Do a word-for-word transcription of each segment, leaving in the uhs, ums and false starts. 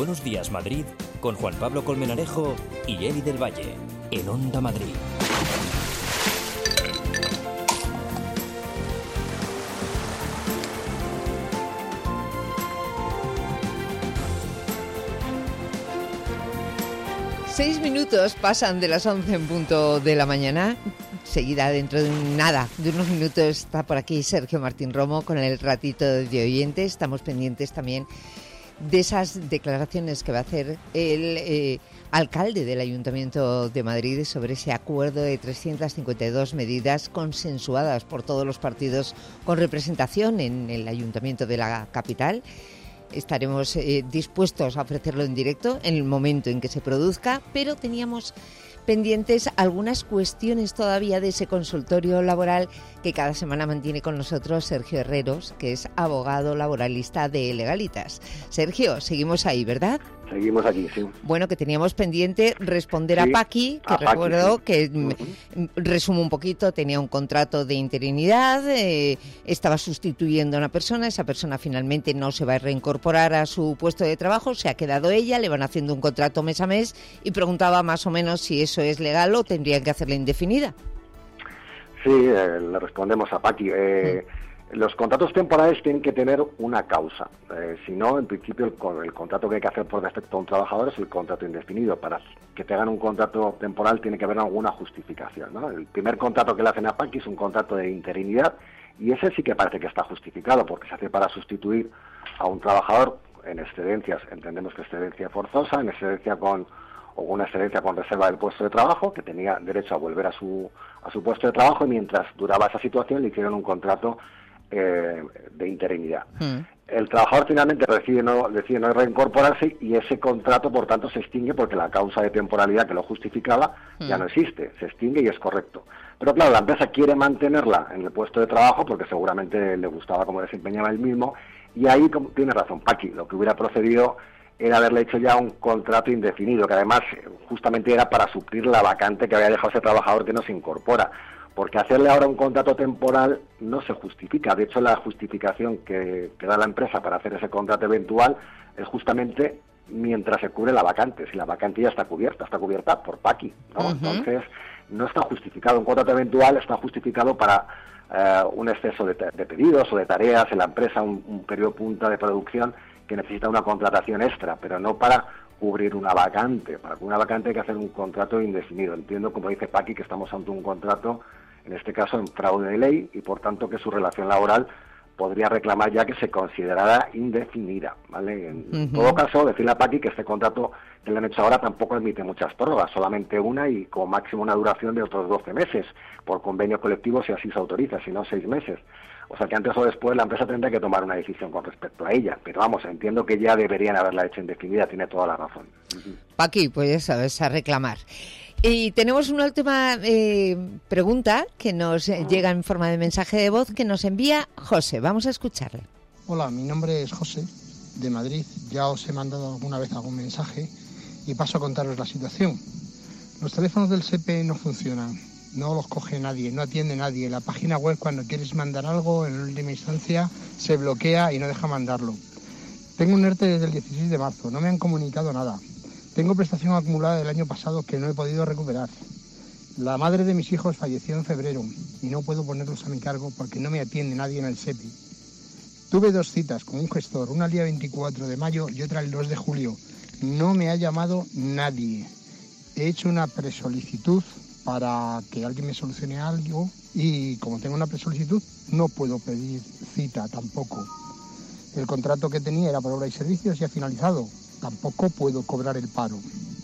Buenos Días Madrid con Juan Pablo Colmenarejo y Eli del Valle en Onda Madrid. Seis minutos pasan de las once en punto de la mañana. Seguida, dentro de un, nada, de unos minutos, está por aquí Sergio Martín Romo con el ratito de oyentes. Estamos pendientes también de esas declaraciones que va a hacer el eh, alcalde del Ayuntamiento de Madrid sobre ese acuerdo de trescientas cincuenta y dos medidas consensuadas por todos los partidos con representación en el Ayuntamiento de la capital. Estaremos eh, dispuestos a ofrecerlo en directo en el momento en que se produzca, pero teníamos pendientes algunas cuestiones todavía de ese consultorio laboral que cada semana mantiene con nosotros Sergio Herreros, que es abogado laboralista de Legalitas. Sergio, seguimos ahí, ¿verdad? Seguimos aquí, sí. Bueno, que teníamos pendiente responder sí, a Paqui, que a recuerdo Paqui, sí. que, uh-huh. resumo un poquito, tenía un contrato de interinidad, eh, estaba sustituyendo a una persona, esa persona finalmente no se va a reincorporar a su puesto de trabajo, se ha quedado ella, le van haciendo un contrato mes a mes y preguntaba más o menos si eso es legal o tendrían que hacerla indefinida. Sí, eh, le respondemos a Paqui. Eh, mm. Los contratos temporales tienen que tener una causa. Eh, si no, en principio, el, el contrato que hay que hacer por defecto a un trabajador es el contrato indefinido. Para que te hagan un contrato temporal tiene que haber alguna justificación, ¿no? El primer contrato que le hacen a Paqui es un contrato de interinidad y ese sí que parece que está justificado porque se hace para sustituir a un trabajador en excedencias. Entendemos que excedencia forzosa, en excedencia con o una excedencia con reserva del puesto de trabajo, que tenía derecho a volver a su a su puesto de trabajo y mientras duraba esa situación le hicieron un contrato Eh, de interinidad. Mm. El trabajador finalmente decide no, decide no reincorporarse y ese contrato, por tanto, se extingue porque la causa de temporalidad que lo justificaba mm. ya no existe, se extingue y es correcto. Pero claro, la empresa quiere mantenerla en el puesto de trabajo porque seguramente le gustaba cómo desempeñaba él mismo y ahí tiene razón Paqui, lo que hubiera procedido era haberle hecho ya un contrato indefinido, que además justamente era para suplir la vacante que había dejado ese trabajador que no se incorpora. Porque hacerle ahora un contrato temporal no se justifica. De hecho, la justificación que, que da la empresa para hacer ese contrato eventual es justamente mientras se cubre la vacante. Si la vacante ya está cubierta, está cubierta por Paqui, ¿no? Uh-huh. Entonces, no está justificado. Un contrato eventual está justificado para eh, un exceso de, de pedidos o de tareas en la empresa, un, un periodo punta de producción que necesita una contratación extra, pero no para cubrir una vacante. Para cubrir una vacante hay que hacer un contrato indefinido. Entiendo, como dice Paqui, que estamos ante un contrato en este caso en fraude de ley, y por tanto que su relación laboral podría reclamar ya que se considerara indefinida, ¿vale? En uh-huh. todo caso, decirle a Paqui que este contrato que le han hecho ahora tampoco admite muchas prórrogas, solamente una y como máximo una duración de otros doce meses, por convenio colectivo si así se autoriza, si no seis meses. O sea que antes o después la empresa tendrá que tomar una decisión con respecto a ella, pero vamos, entiendo que ya deberían haberla hecho indefinida, tiene toda la razón. Uh-huh. Paqui, pues ya sabes, a reclamar. Y tenemos una última eh, pregunta que nos eh, llega en forma de mensaje de voz que nos envía José. Vamos a escucharle. Hola, mi nombre es José, de Madrid. Ya os he mandado alguna vez algún mensaje y paso a contaros la situación. Los teléfonos del S E P E no funcionan, no los coge nadie, no atiende nadie. La página web, cuando quieres mandar algo, en última instancia se bloquea y no deja mandarlo. Tengo un ERTE desde el dieciséis de marzo, no me han comunicado nada. Tengo prestación acumulada del año pasado que no he podido recuperar. La madre de mis hijos falleció en febrero y no puedo ponerlos a mi cargo porque no me atiende nadie en el S E P E. Tuve dos citas con un gestor, una el día veinticuatro de mayo y otra el dos de julio. No me ha llamado nadie. He hecho una presolicitud para que alguien me solucione algo y como tengo una presolicitud no puedo pedir cita tampoco. El contrato que tenía era por obra y servicios y ha finalizado. Tampoco puedo cobrar el paro.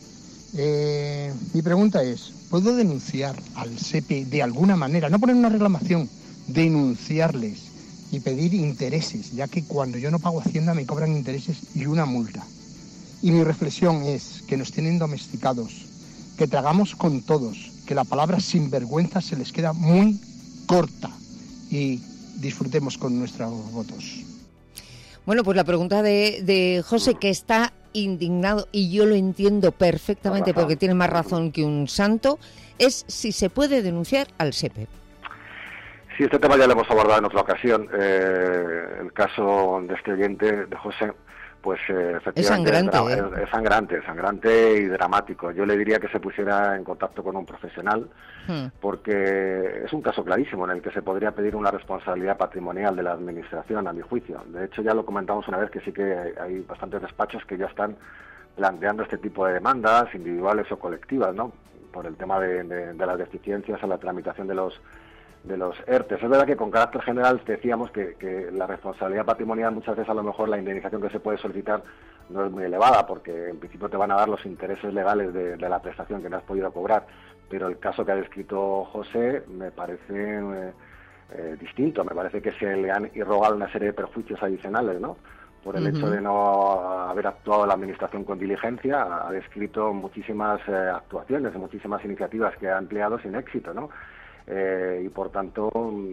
Eh, mi pregunta es, ¿puedo denunciar al S E P E de alguna manera? No poner una reclamación, denunciarles y pedir intereses, ya que cuando yo no pago Hacienda me cobran intereses y una multa. Y mi reflexión es que nos tienen domesticados, que tragamos con todos, que la palabra sinvergüenza se les queda muy corta y disfrutemos con nuestros votos. Bueno, pues la pregunta de, de José, que está indignado, y yo lo entiendo perfectamente porque tiene más razón que un santo, es si se puede denunciar al S E P E. Sí, este tema ya lo hemos abordado en otra ocasión. Eh, el caso de este oyente, de José, pues eh, efectivamente es sangrante, es, ¿eh? es, es sangrante, sangrante y dramático. Yo le diría que se pusiera en contacto con un profesional, hmm. porque es un caso clarísimo en el que se podría pedir una responsabilidad patrimonial de la administración, a mi juicio. De hecho, ya lo comentamos una vez que sí que hay bastantes despachos que ya están planteando este tipo de demandas, individuales o colectivas, ¿no? Por el tema de, de, de las deficiencias en la tramitación de los de los E R T Es. Es verdad que con carácter general decíamos que, que la responsabilidad patrimonial, muchas veces a lo mejor la indemnización que se puede solicitar no es muy elevada, porque en principio te van a dar los intereses legales de, de la prestación que no has podido cobrar, pero el caso que ha descrito José me parece eh, eh, distinto. Me parece que se le han irrogado una serie de perjuicios adicionales, ¿no? Por el uh-huh. hecho de no haber actuado la administración con diligencia. Ha descrito muchísimas eh, actuaciones, muchísimas iniciativas que ha empleado sin éxito, ¿no? Eh, y por tanto,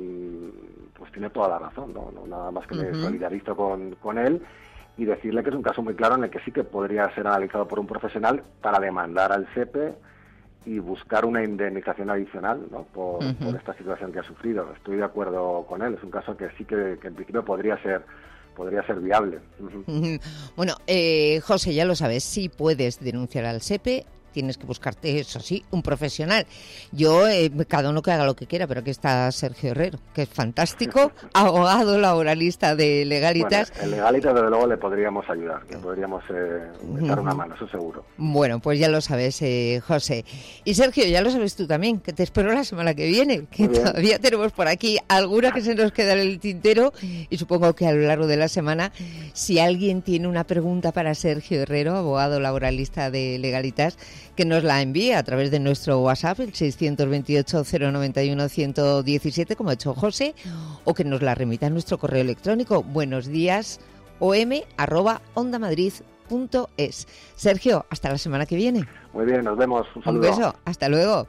pues tiene toda la razón, ¿no? No, nada más que uh-huh. me solidarizo con, con él y decirle que es un caso muy claro en el que sí que podría ser analizado por un profesional para demandar al S E P E y buscar una indemnización adicional, ¿no? por, uh-huh. por esta situación que ha sufrido. Estoy de acuerdo con él, es un caso que sí que, que en principio podría ser podría ser viable. Uh-huh. Bueno, eh, José, ya lo sabes, sí puedes denunciar al S E P E. Tienes que buscarte, eso sí, un profesional. Yo, eh, cada uno que haga lo que quiera, pero aquí está Sergio Herrero, que es fantástico, abogado laboralista de Legalitas. Bueno, en Legalitas, desde luego, le podríamos ayudar, le podríamos eh, echar una mano, eso seguro. Bueno, pues ya lo sabes, eh, José. Y Sergio, ya lo sabes tú también, que te espero la semana que viene, que todavía tenemos por aquí alguna que se nos queda en el tintero, y supongo que a lo largo de la semana, si alguien tiene una pregunta para Sergio Herrero, abogado laboralista de Legalitas, que nos la envíe a través de nuestro WhatsApp, el seiscientos veintiocho, cero noventa y uno, ciento diecisiete, como ha hecho José, o que nos la remita a nuestro correo electrónico, buenos días, o m arroba onda madrid punto es. Sergio, hasta la semana que viene. Muy bien, nos vemos. Un saludo. Un beso, hasta luego.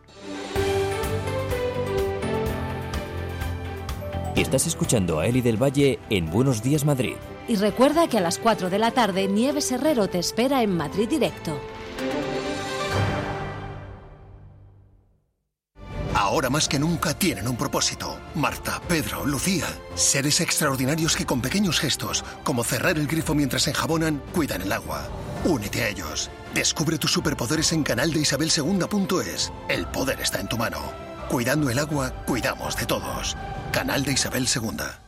Estás escuchando a Eli del Valle en Buenos Días Madrid. Y recuerda que a las cuatro de la tarde Nieves Herrero te espera en Madrid Directo. Ahora más que nunca tienen un propósito. Marta, Pedro, Lucía. Seres extraordinarios que con pequeños gestos, como cerrar el grifo mientras enjabonan, cuidan el agua. Únete a ellos. Descubre tus superpoderes en canal de isabel segunda punto es. El poder está en tu mano. Cuidando el agua, cuidamos de todos. Canal de Isabel segunda.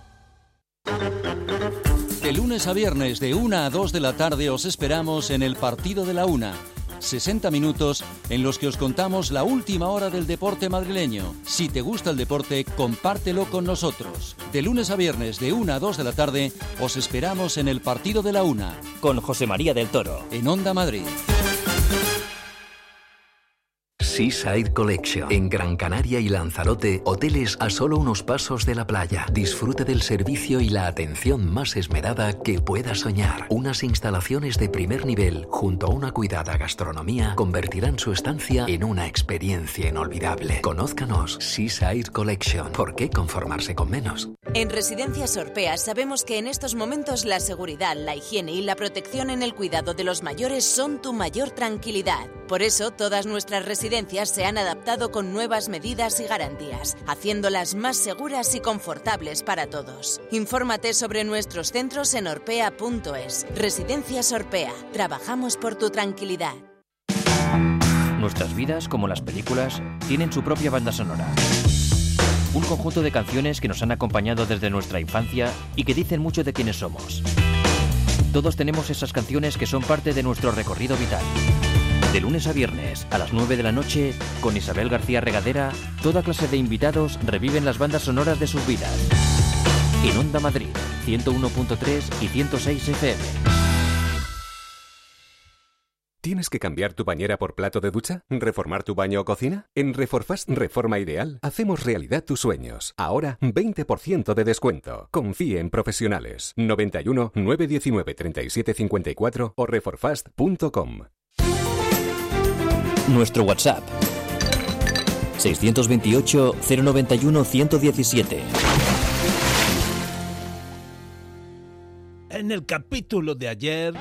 De lunes a viernes de una a dos de la tarde os esperamos en el Partido de la Una. sesenta minutos en los que os contamos la última hora del deporte madrileño. Si te gusta el deporte, compártelo con nosotros. De lunes a viernes de una a dos de la tarde os esperamos en el Partido de la Una. Con José María del Toro. En Onda Madrid. Seaside Collection. En Gran Canaria y Lanzarote, hoteles a solo unos pasos de la playa. Disfrute del servicio y la atención más esmerada que pueda soñar. Unas instalaciones de primer nivel, junto a una cuidada gastronomía, convertirán su estancia en una experiencia inolvidable. Conózcanos, Seaside Collection. ¿Por qué conformarse con menos? En Residencias Orpea sabemos que en estos momentos la seguridad, la higiene y la protección en el cuidado de los mayores son tu mayor tranquilidad. Por eso, todas nuestras residencias se han adaptado con nuevas medidas y garantías, haciéndolas más seguras y confortables para todos. Infórmate sobre nuestros centros en orpea punto es. Residencias Orpea. Trabajamos por tu tranquilidad. Nuestras vidas, como las películas, tienen su propia banda sonora. Un conjunto de canciones que nos han acompañado desde nuestra infancia y que dicen mucho de quiénes somos. Todos tenemos esas canciones que son parte de nuestro recorrido vital. De lunes a viernes, a las nueve de la noche, con Isabel García Regadera, toda clase de invitados reviven las bandas sonoras de sus vidas. En Onda Madrid, ciento uno punto tres y ciento seis F M. ¿Tienes que cambiar tu bañera por plato de ducha? ¿Reformar tu baño o cocina? En Reforfast Reforma Ideal hacemos realidad tus sueños. Ahora, veinte por ciento de descuento. Confíe en profesionales. noventa y uno, nueve diecinueve, treinta y siete cincuenta y cuatro o reforfast punto com. Nuestro WhatsApp seiscientos veintiocho, cero noventa y uno, ciento diecisiete. En el capítulo de ayer...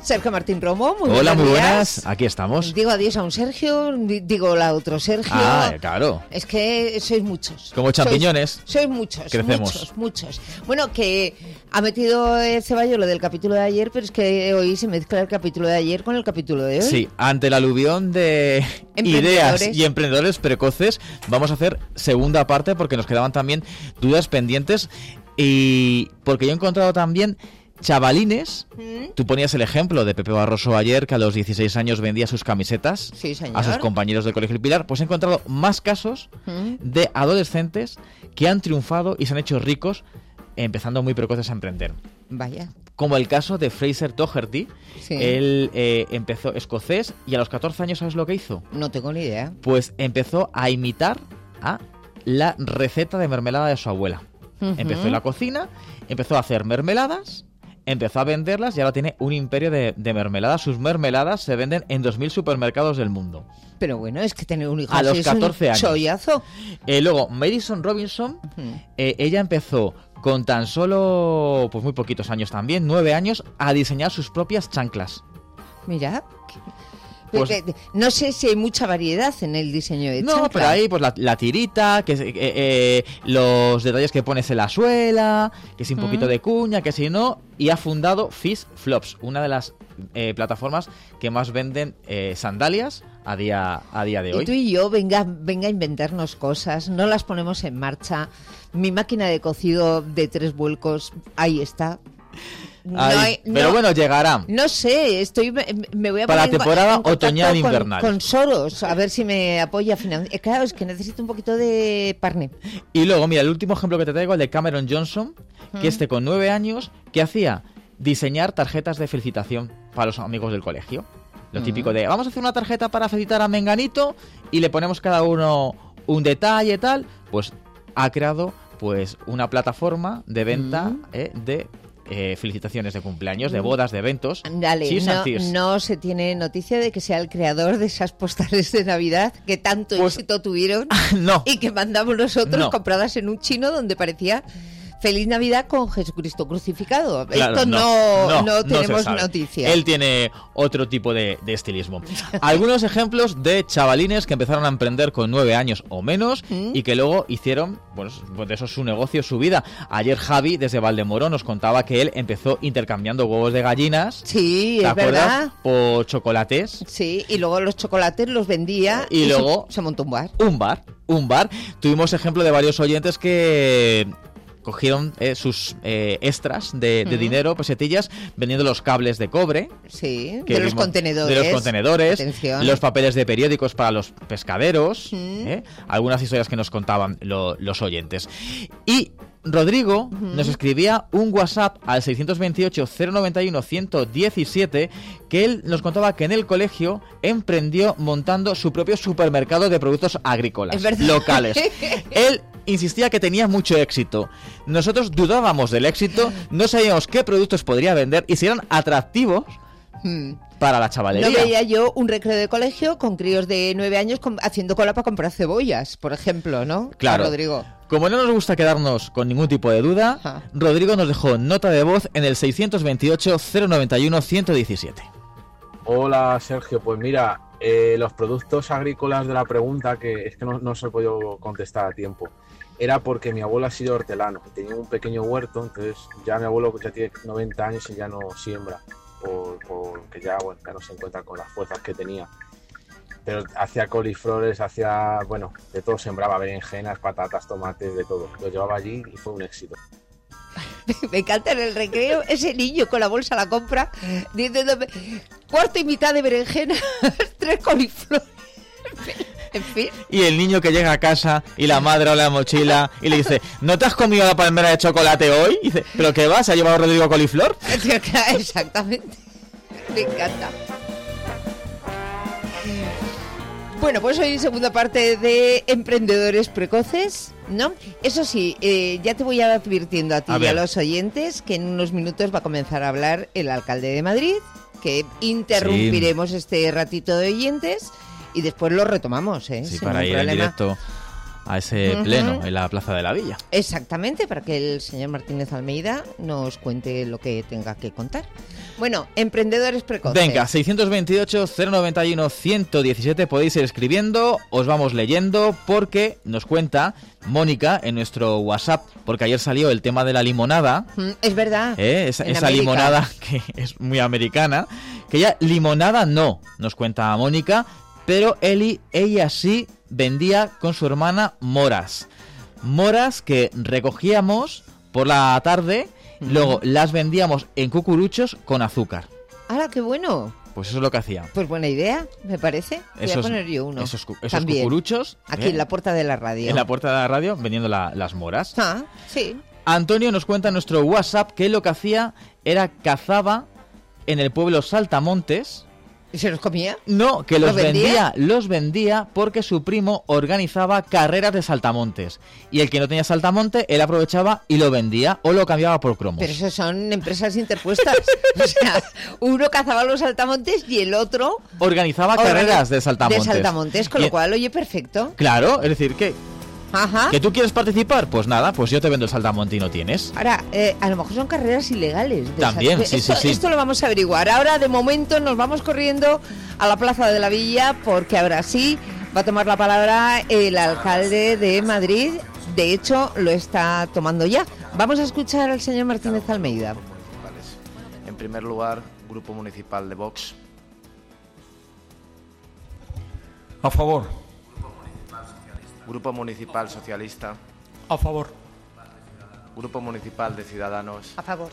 Sergio Martín Romo, muy Hola, buenos muy días. buenas. Aquí estamos. Digo adiós a un Sergio, di- digo hola a otro Sergio. Ah, claro. Es que sois muchos. Como champiñones. Sois, sois muchos, Crecemos. muchos, muchos. Bueno, que ha metido eh, Ceballos lo del capítulo de ayer, pero es que hoy se mezcla el capítulo de ayer con el capítulo de hoy. Sí, ante el aluvión de ideas y emprendedores precoces, vamos a hacer segunda parte porque nos quedaban también dudas pendientes y porque yo he encontrado también chavalines. ¿Mm? Tú ponías el ejemplo de Pepe Barroso ayer, que a los dieciséis años vendía sus camisetas sí, señor. a sus compañeros del Colegio El Pilar. Pues he encontrado más casos ¿Mm? de adolescentes que han triunfado y se han hecho ricos empezando muy precoces a emprender. Vaya. Como el caso de Fraser Doherty. Sí. Él eh, empezó escocés y a los catorce años, ¿sabes lo que hizo? No tengo ni idea. Pues empezó a imitar a la receta de mermelada de su abuela. Uh-huh. Empezó en la cocina, empezó a hacer mermeladas, empezó a venderlas y ahora tiene un imperio de, de mermeladas. Sus mermeladas se venden en dos mil supermercados del mundo. Pero bueno, es que tener un hijo a así los es catorce un años. Chollazo. Eh, luego, Madison Robinson, Uh-huh. eh, ella empezó con tan solo, pues muy poquitos años también, nueve años, a diseñar sus propias chanclas. Mira, Pues- no sé si hay mucha variedad en el diseño de No, chancla. pero ahí pues la, la tirita, que es, eh, eh, los detalles que pones en la suela, que si un Mm. poquito de cuña, que si no, y ha fundado Fish Flops, una de las eh, plataformas que más venden eh, sandalias a día a día de hoy. Y tú y yo, venga, venga a inventarnos cosas, no las ponemos en marcha. Mi máquina de cocido de tres vuelcos, ahí está. No Ay, hay- pero no- bueno, llegará. No sé, estoy me, me voy a Para poner en co- temporada en contacto otoñal con- invernal. Con Soros, a ver si me apoya financiar. Claro, es que necesito un poquito de parne. Y luego, mira, el último ejemplo que te traigo, el de Cameron Johnson, Mm. que este con nueve años, que hacía diseñar tarjetas de felicitación para los amigos del colegio. Lo Mm. típico de, vamos a hacer una tarjeta para felicitar a Menganito y le ponemos cada uno un detalle tal. Pues ha creado pues una plataforma de venta Mm. eh, de eh, felicitaciones de cumpleaños, de bodas, de eventos. Dale, Cheers and no, tears. no se tiene noticia de que sea el creador de esas postales de Navidad que tanto Pues- éxito tuvieron no. y que mandamos nosotros No. compradas en un chino donde parecía Feliz Navidad con Jesucristo crucificado. Claro, Esto no, no, no, no se tenemos sabe. noticia. Él tiene otro tipo de, de estilismo. Algunos ejemplos de chavalines que empezaron a emprender con nueve años o menos ¿Mm? y que luego hicieron, bueno, pues de eso es su negocio, su vida. Ayer Javi, desde Valdemoro, nos contaba que él empezó intercambiando huevos de gallinas. Sí, ¿Te es acuerdas? verdad. Por chocolates. Sí, y luego los chocolates los vendía Y se- luego- se, montó un bar. Un bar, un bar. Tuvimos ejemplo de varios oyentes que cogieron eh, sus eh, extras de, de Ujú. dinero, pesetillas, vendiendo los cables de cobre. Sí, que de los vimos- contenedores. de los contenedores, Atención. los papeles de periódicos para los pescaderos, Mm. ¿eh? Algunas historias que nos contaban lo- los oyentes. Y Rodrigo Ujú. nos escribía un WhatsApp al seiscientos veintiocho, cero noventa y uno, ciento diecisiete, que él nos contaba que en el colegio emprendió montando su propio supermercado de productos agrícolas Es verdad. locales. Él insistía que tenía mucho éxito. Nosotros dudábamos del éxito, no sabíamos qué productos podría vender y si eran atractivos Mm. para la chavalería. No veía yo un recreo de colegio con críos de nueve años com- haciendo cola para comprar cebollas, por ejemplo, ¿no? Claro. A Rodrigo. Como no nos gusta quedarnos con ningún tipo de duda, Ajá. Rodrigo nos dejó nota de voz en el seiscientos veintiocho, cero noventa y uno, ciento diecisiete. Hola Sergio, pues mira, eh, los productos agrícolas de la pregunta, que es que no, no se he podido contestar a tiempo, era porque mi abuelo ha sido hortelano, tenía un pequeño huerto, entonces ya mi abuelo ya tiene noventa años y ya no siembra, por, porque ya, bueno, ya no se encuentra con las fuerzas que tenía. Pero hacía coliflores, hacía, bueno, de todo, sembraba berenjenas, patatas, tomates, de todo. Lo llevaba allí y fue un éxito. Me encanta en el recreo ese niño con la bolsa a la compra diciéndome cuarto y mitad de berenjena, tres coliflores. En fin. Y el niño que llega a casa y la madre o la mochila y le dice, ¿no te has comido la palmera de chocolate hoy? Y dice, ¿pero qué vas? ¿Ha llevado Rodrigo coliflor? Exactamente. Me encanta. Bueno, pues hoy segunda parte de Emprendedores Precoces, ¿no? Eso sí, eh, ya te voy advirtiendo a ti A y a ver. los oyentes que en unos minutos va a comenzar a hablar el alcalde de Madrid, que interrumpiremos este ratito de oyentes y después lo retomamos, ¿eh? Sí, Sin para ningún ir en problema. directo a ese Ujú. pleno en la Plaza de la Villa. Exactamente, para que el señor Martínez Almeida nos cuente lo que tenga que contar. Bueno, emprendedores precoces. Venga, seiscientos veintiocho, cero noventa y uno, ciento diecisiete, podéis ir escribiendo, os vamos leyendo, porque nos cuenta Mónica en nuestro WhatsApp, porque ayer salió el tema de la limonada. Mm, es verdad. ¿Eh? Esa, esa limonada que es muy americana, que ya limonada no, nos cuenta Mónica, pero Eli, ella sí vendía con su hermana moras. Moras que recogíamos por la tarde... Luego las vendíamos en cucuruchos con azúcar. ¡Hala, qué bueno! Pues eso es lo que hacía. Pues buena idea, me parece. Voy esos, a poner yo uno. Esos, esos También, cucuruchos. aquí ¿eh? en la puerta de la radio. En la puerta de la radio vendiendo la, las moras. Ah, sí. Antonio nos cuenta en nuestro WhatsApp que lo que hacía era cazaba en el pueblo Saltamontes. ¿Y se los comía? No, que los ¿Los vendía? vendía, los vendía porque su primo organizaba carreras de saltamontes. Y el que no tenía saltamonte, él aprovechaba y lo vendía o lo cambiaba por cromos. Pero eso son empresas interpuestas. O sea, uno cazaba los saltamontes y el otro... Organizaba organiz... carreras de saltamontes. De saltamontes, con y... lo cual, oye, perfecto. Claro, es decir, que... Ajá. ¿Que tú quieres participar? Pues nada, pues yo te vendo el saltamonte y no tienes. Ahora, eh, a lo mejor son carreras ilegales. De También, sí, esto, sí, sí. Esto lo vamos a averiguar. Ahora, de momento, nos vamos corriendo a la Plaza de la Villa, porque ahora sí va a tomar la palabra el alcalde de Madrid. De hecho, lo está tomando ya. Vamos a escuchar al señor Martínez Almeida. En primer lugar, Grupo Municipal de Vox. A favor. Grupo Municipal Socialista. A favor. Grupo Municipal de Ciudadanos. A favor.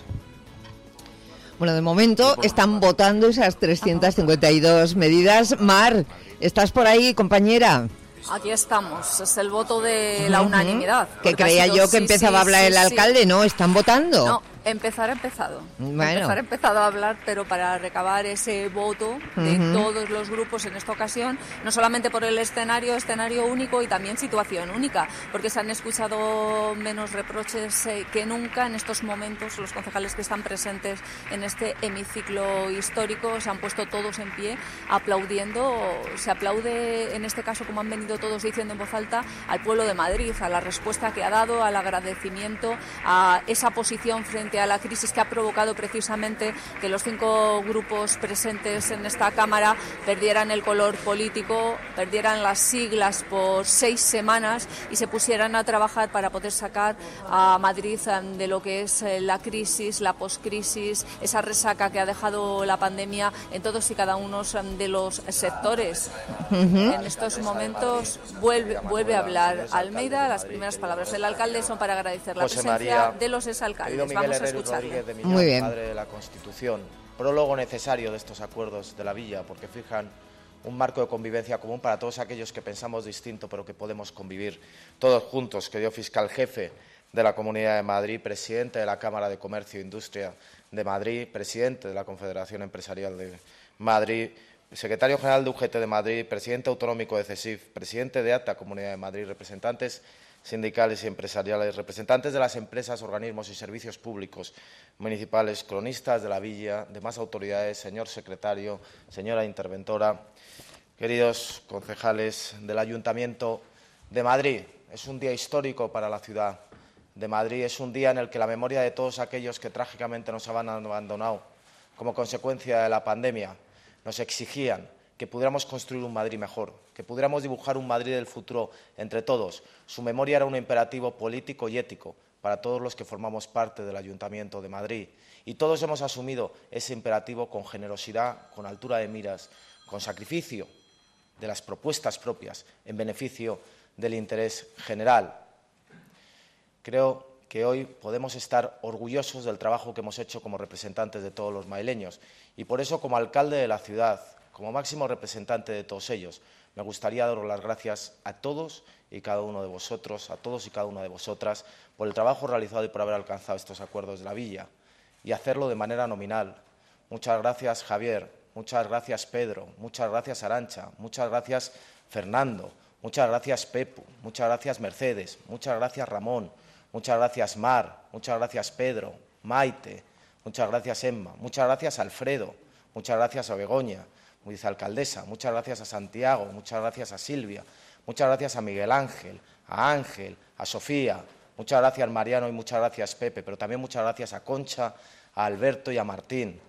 Bueno, de momento están votando esas trescientas cincuenta y dos medidas. Mar, ¿estás por ahí, compañera? Aquí estamos, es el voto de la unanimidad. Que creía sido, yo que sí, empezaba sí, a hablar sí, el sí. alcalde, ¿no? ¿Están votando? No, empezar ha empezado. Bueno. Empezar ha empezado a hablar, pero para recabar ese voto de Uh-huh. todos los grupos en esta ocasión, no solamente por el escenario, escenario único y también situación única, porque se han escuchado menos reproches eh, que nunca en estos momentos. Los concejales que están presentes en este hemiciclo histórico se han puesto todos en pie aplaudiendo. Se aplaude en este caso, como han venido todos diciendo en voz alta, al pueblo de Madrid, a la respuesta que ha dado, al agradecimiento, a esa posición frente a la crisis que ha provocado precisamente que los cinco grupos presentes en esta Cámara perdieran el color político, perdieran las siglas por seis semanas y se pusieran a trabajar para poder sacar a Madrid de lo que es la crisis, la poscrisis, esa resaca que ha dejado la pandemia en todos y cada uno de los sectores. Uh-huh. En estos momentos vuelve, vuelve a hablar Almeida. Las primeras palabras del alcalde son para agradecer la José presencia María, de los exalcaldes. Miguel Vamos a Herrero escucharle. Rodríguez de Miñón, Muy bien. Padre de la Constitución. Prólogo necesario de estos acuerdos de la Villa, porque fijan un marco de convivencia común para todos aquellos que pensamos distinto, pero que podemos convivir todos juntos, que dio fiscal jefe de la Comunidad de Madrid, presidente de la Cámara de Comercio e Industria de Madrid, presidente de la Confederación Empresarial de Madrid, secretario general de U G T de Madrid, presidente autonómico de CESIF, presidente de ATA Comunidad de Madrid, representantes sindicales y empresariales, representantes de las empresas, organismos y servicios públicos municipales, cronistas de la Villa, demás autoridades, señor secretario, señora interventora, queridos concejales del Ayuntamiento de Madrid. Es un día histórico para la ciudad de Madrid, es un día en el que la memoria de todos aquellos que trágicamente nos han abandonado como consecuencia de la pandemia nos exigían que pudiéramos construir un Madrid mejor, que pudiéramos dibujar un Madrid del futuro entre todos. Su memoria era un imperativo político y ético para todos los que formamos parte del Ayuntamiento de Madrid. Y todos hemos asumido ese imperativo con generosidad, con altura de miras, con sacrificio de las propuestas propias en beneficio del interés general. Creo que hoy podemos estar orgullosos del trabajo que hemos hecho como representantes de todos los madrileños. Y por eso, como alcalde de la ciudad, como máximo representante de todos ellos, me gustaría daros las gracias a todos y cada uno de vosotros, a todos y cada una de vosotras, por el trabajo realizado y por haber alcanzado estos acuerdos de la Villa, y hacerlo de manera nominal. Muchas gracias, Javier, muchas gracias, Pedro, muchas gracias, Arantxa, muchas gracias, Fernando, muchas gracias, Pepu, muchas gracias, Mercedes, muchas gracias, Ramón, muchas gracias, Mar, muchas gracias, Pedro, Maite, muchas gracias, Emma, muchas gracias, Alfredo, muchas gracias a Begoña, vicealcaldesa, muchas gracias a Santiago, muchas gracias a Silvia, muchas gracias a Miguel Ángel, a Ángel, a Sofía, muchas gracias Mariano y muchas gracias Pepe, pero también muchas gracias a Concha, a Alberto y a Martín.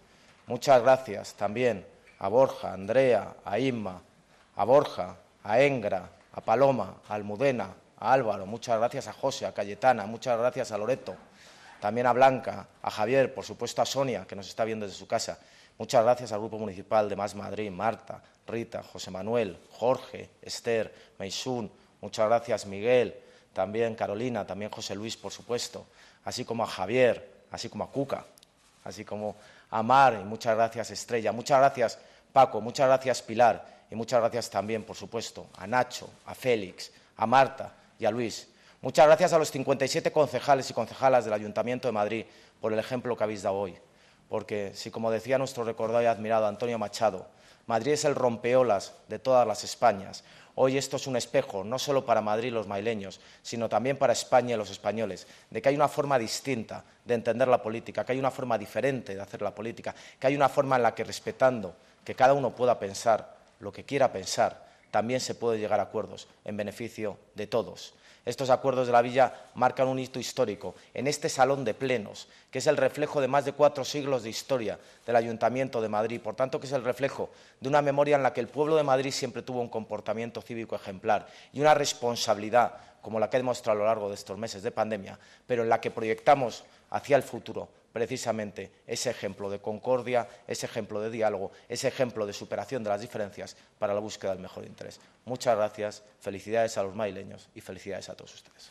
Muchas gracias también a Borja, a Andrea, a Inma, a Borja, a Engra, a Paloma, a Almudena, a Álvaro, muchas gracias a José, a Cayetana, muchas gracias a Loreto, también a Blanca, a Javier, por supuesto a Sonia, que nos está viendo desde su casa. Muchas gracias al Grupo Municipal de Más Madrid, Marta, Rita, José Manuel, Jorge, Esther, Meisun, muchas gracias Miguel, también Carolina, también José Luis, por supuesto, así como a Javier, así como a Cuca, así como a Mar, y muchas gracias Estrella, muchas gracias Paco, muchas gracias Pilar, y muchas gracias también, por supuesto, a Nacho, a Félix, a Marta y a Luis. Muchas gracias a los cincuenta y siete concejales y concejalas del Ayuntamiento de Madrid por el ejemplo que habéis dado hoy. Porque, si como decía nuestro recordado y admirado Antonio Machado, Madrid es el rompeolas de todas las Españas, hoy esto es un espejo no solo para Madrid y los madrileños, sino también para España y los españoles, de que hay una forma distinta de entender la política, que hay una forma diferente de hacer la política, que hay una forma en la que, respetando que cada uno pueda pensar lo que quiera pensar, también se puede llegar a acuerdos en beneficio de todos. Estos acuerdos de la Villa marcan un hito histórico en este salón de plenos, que es el reflejo de más de cuatro siglos de historia del Ayuntamiento de Madrid, por tanto que es el reflejo de una memoria en la que el pueblo de Madrid siempre tuvo un comportamiento cívico ejemplar y una responsabilidad como la que ha demostrado a lo largo de estos meses de pandemia, pero en la que proyectamos hacia el futuro precisamente ese ejemplo de concordia, ese ejemplo de diálogo, ese ejemplo de superación de las diferencias para la búsqueda del mejor interés. Muchas gracias, felicidades a los madrileños y felicidades a todos ustedes.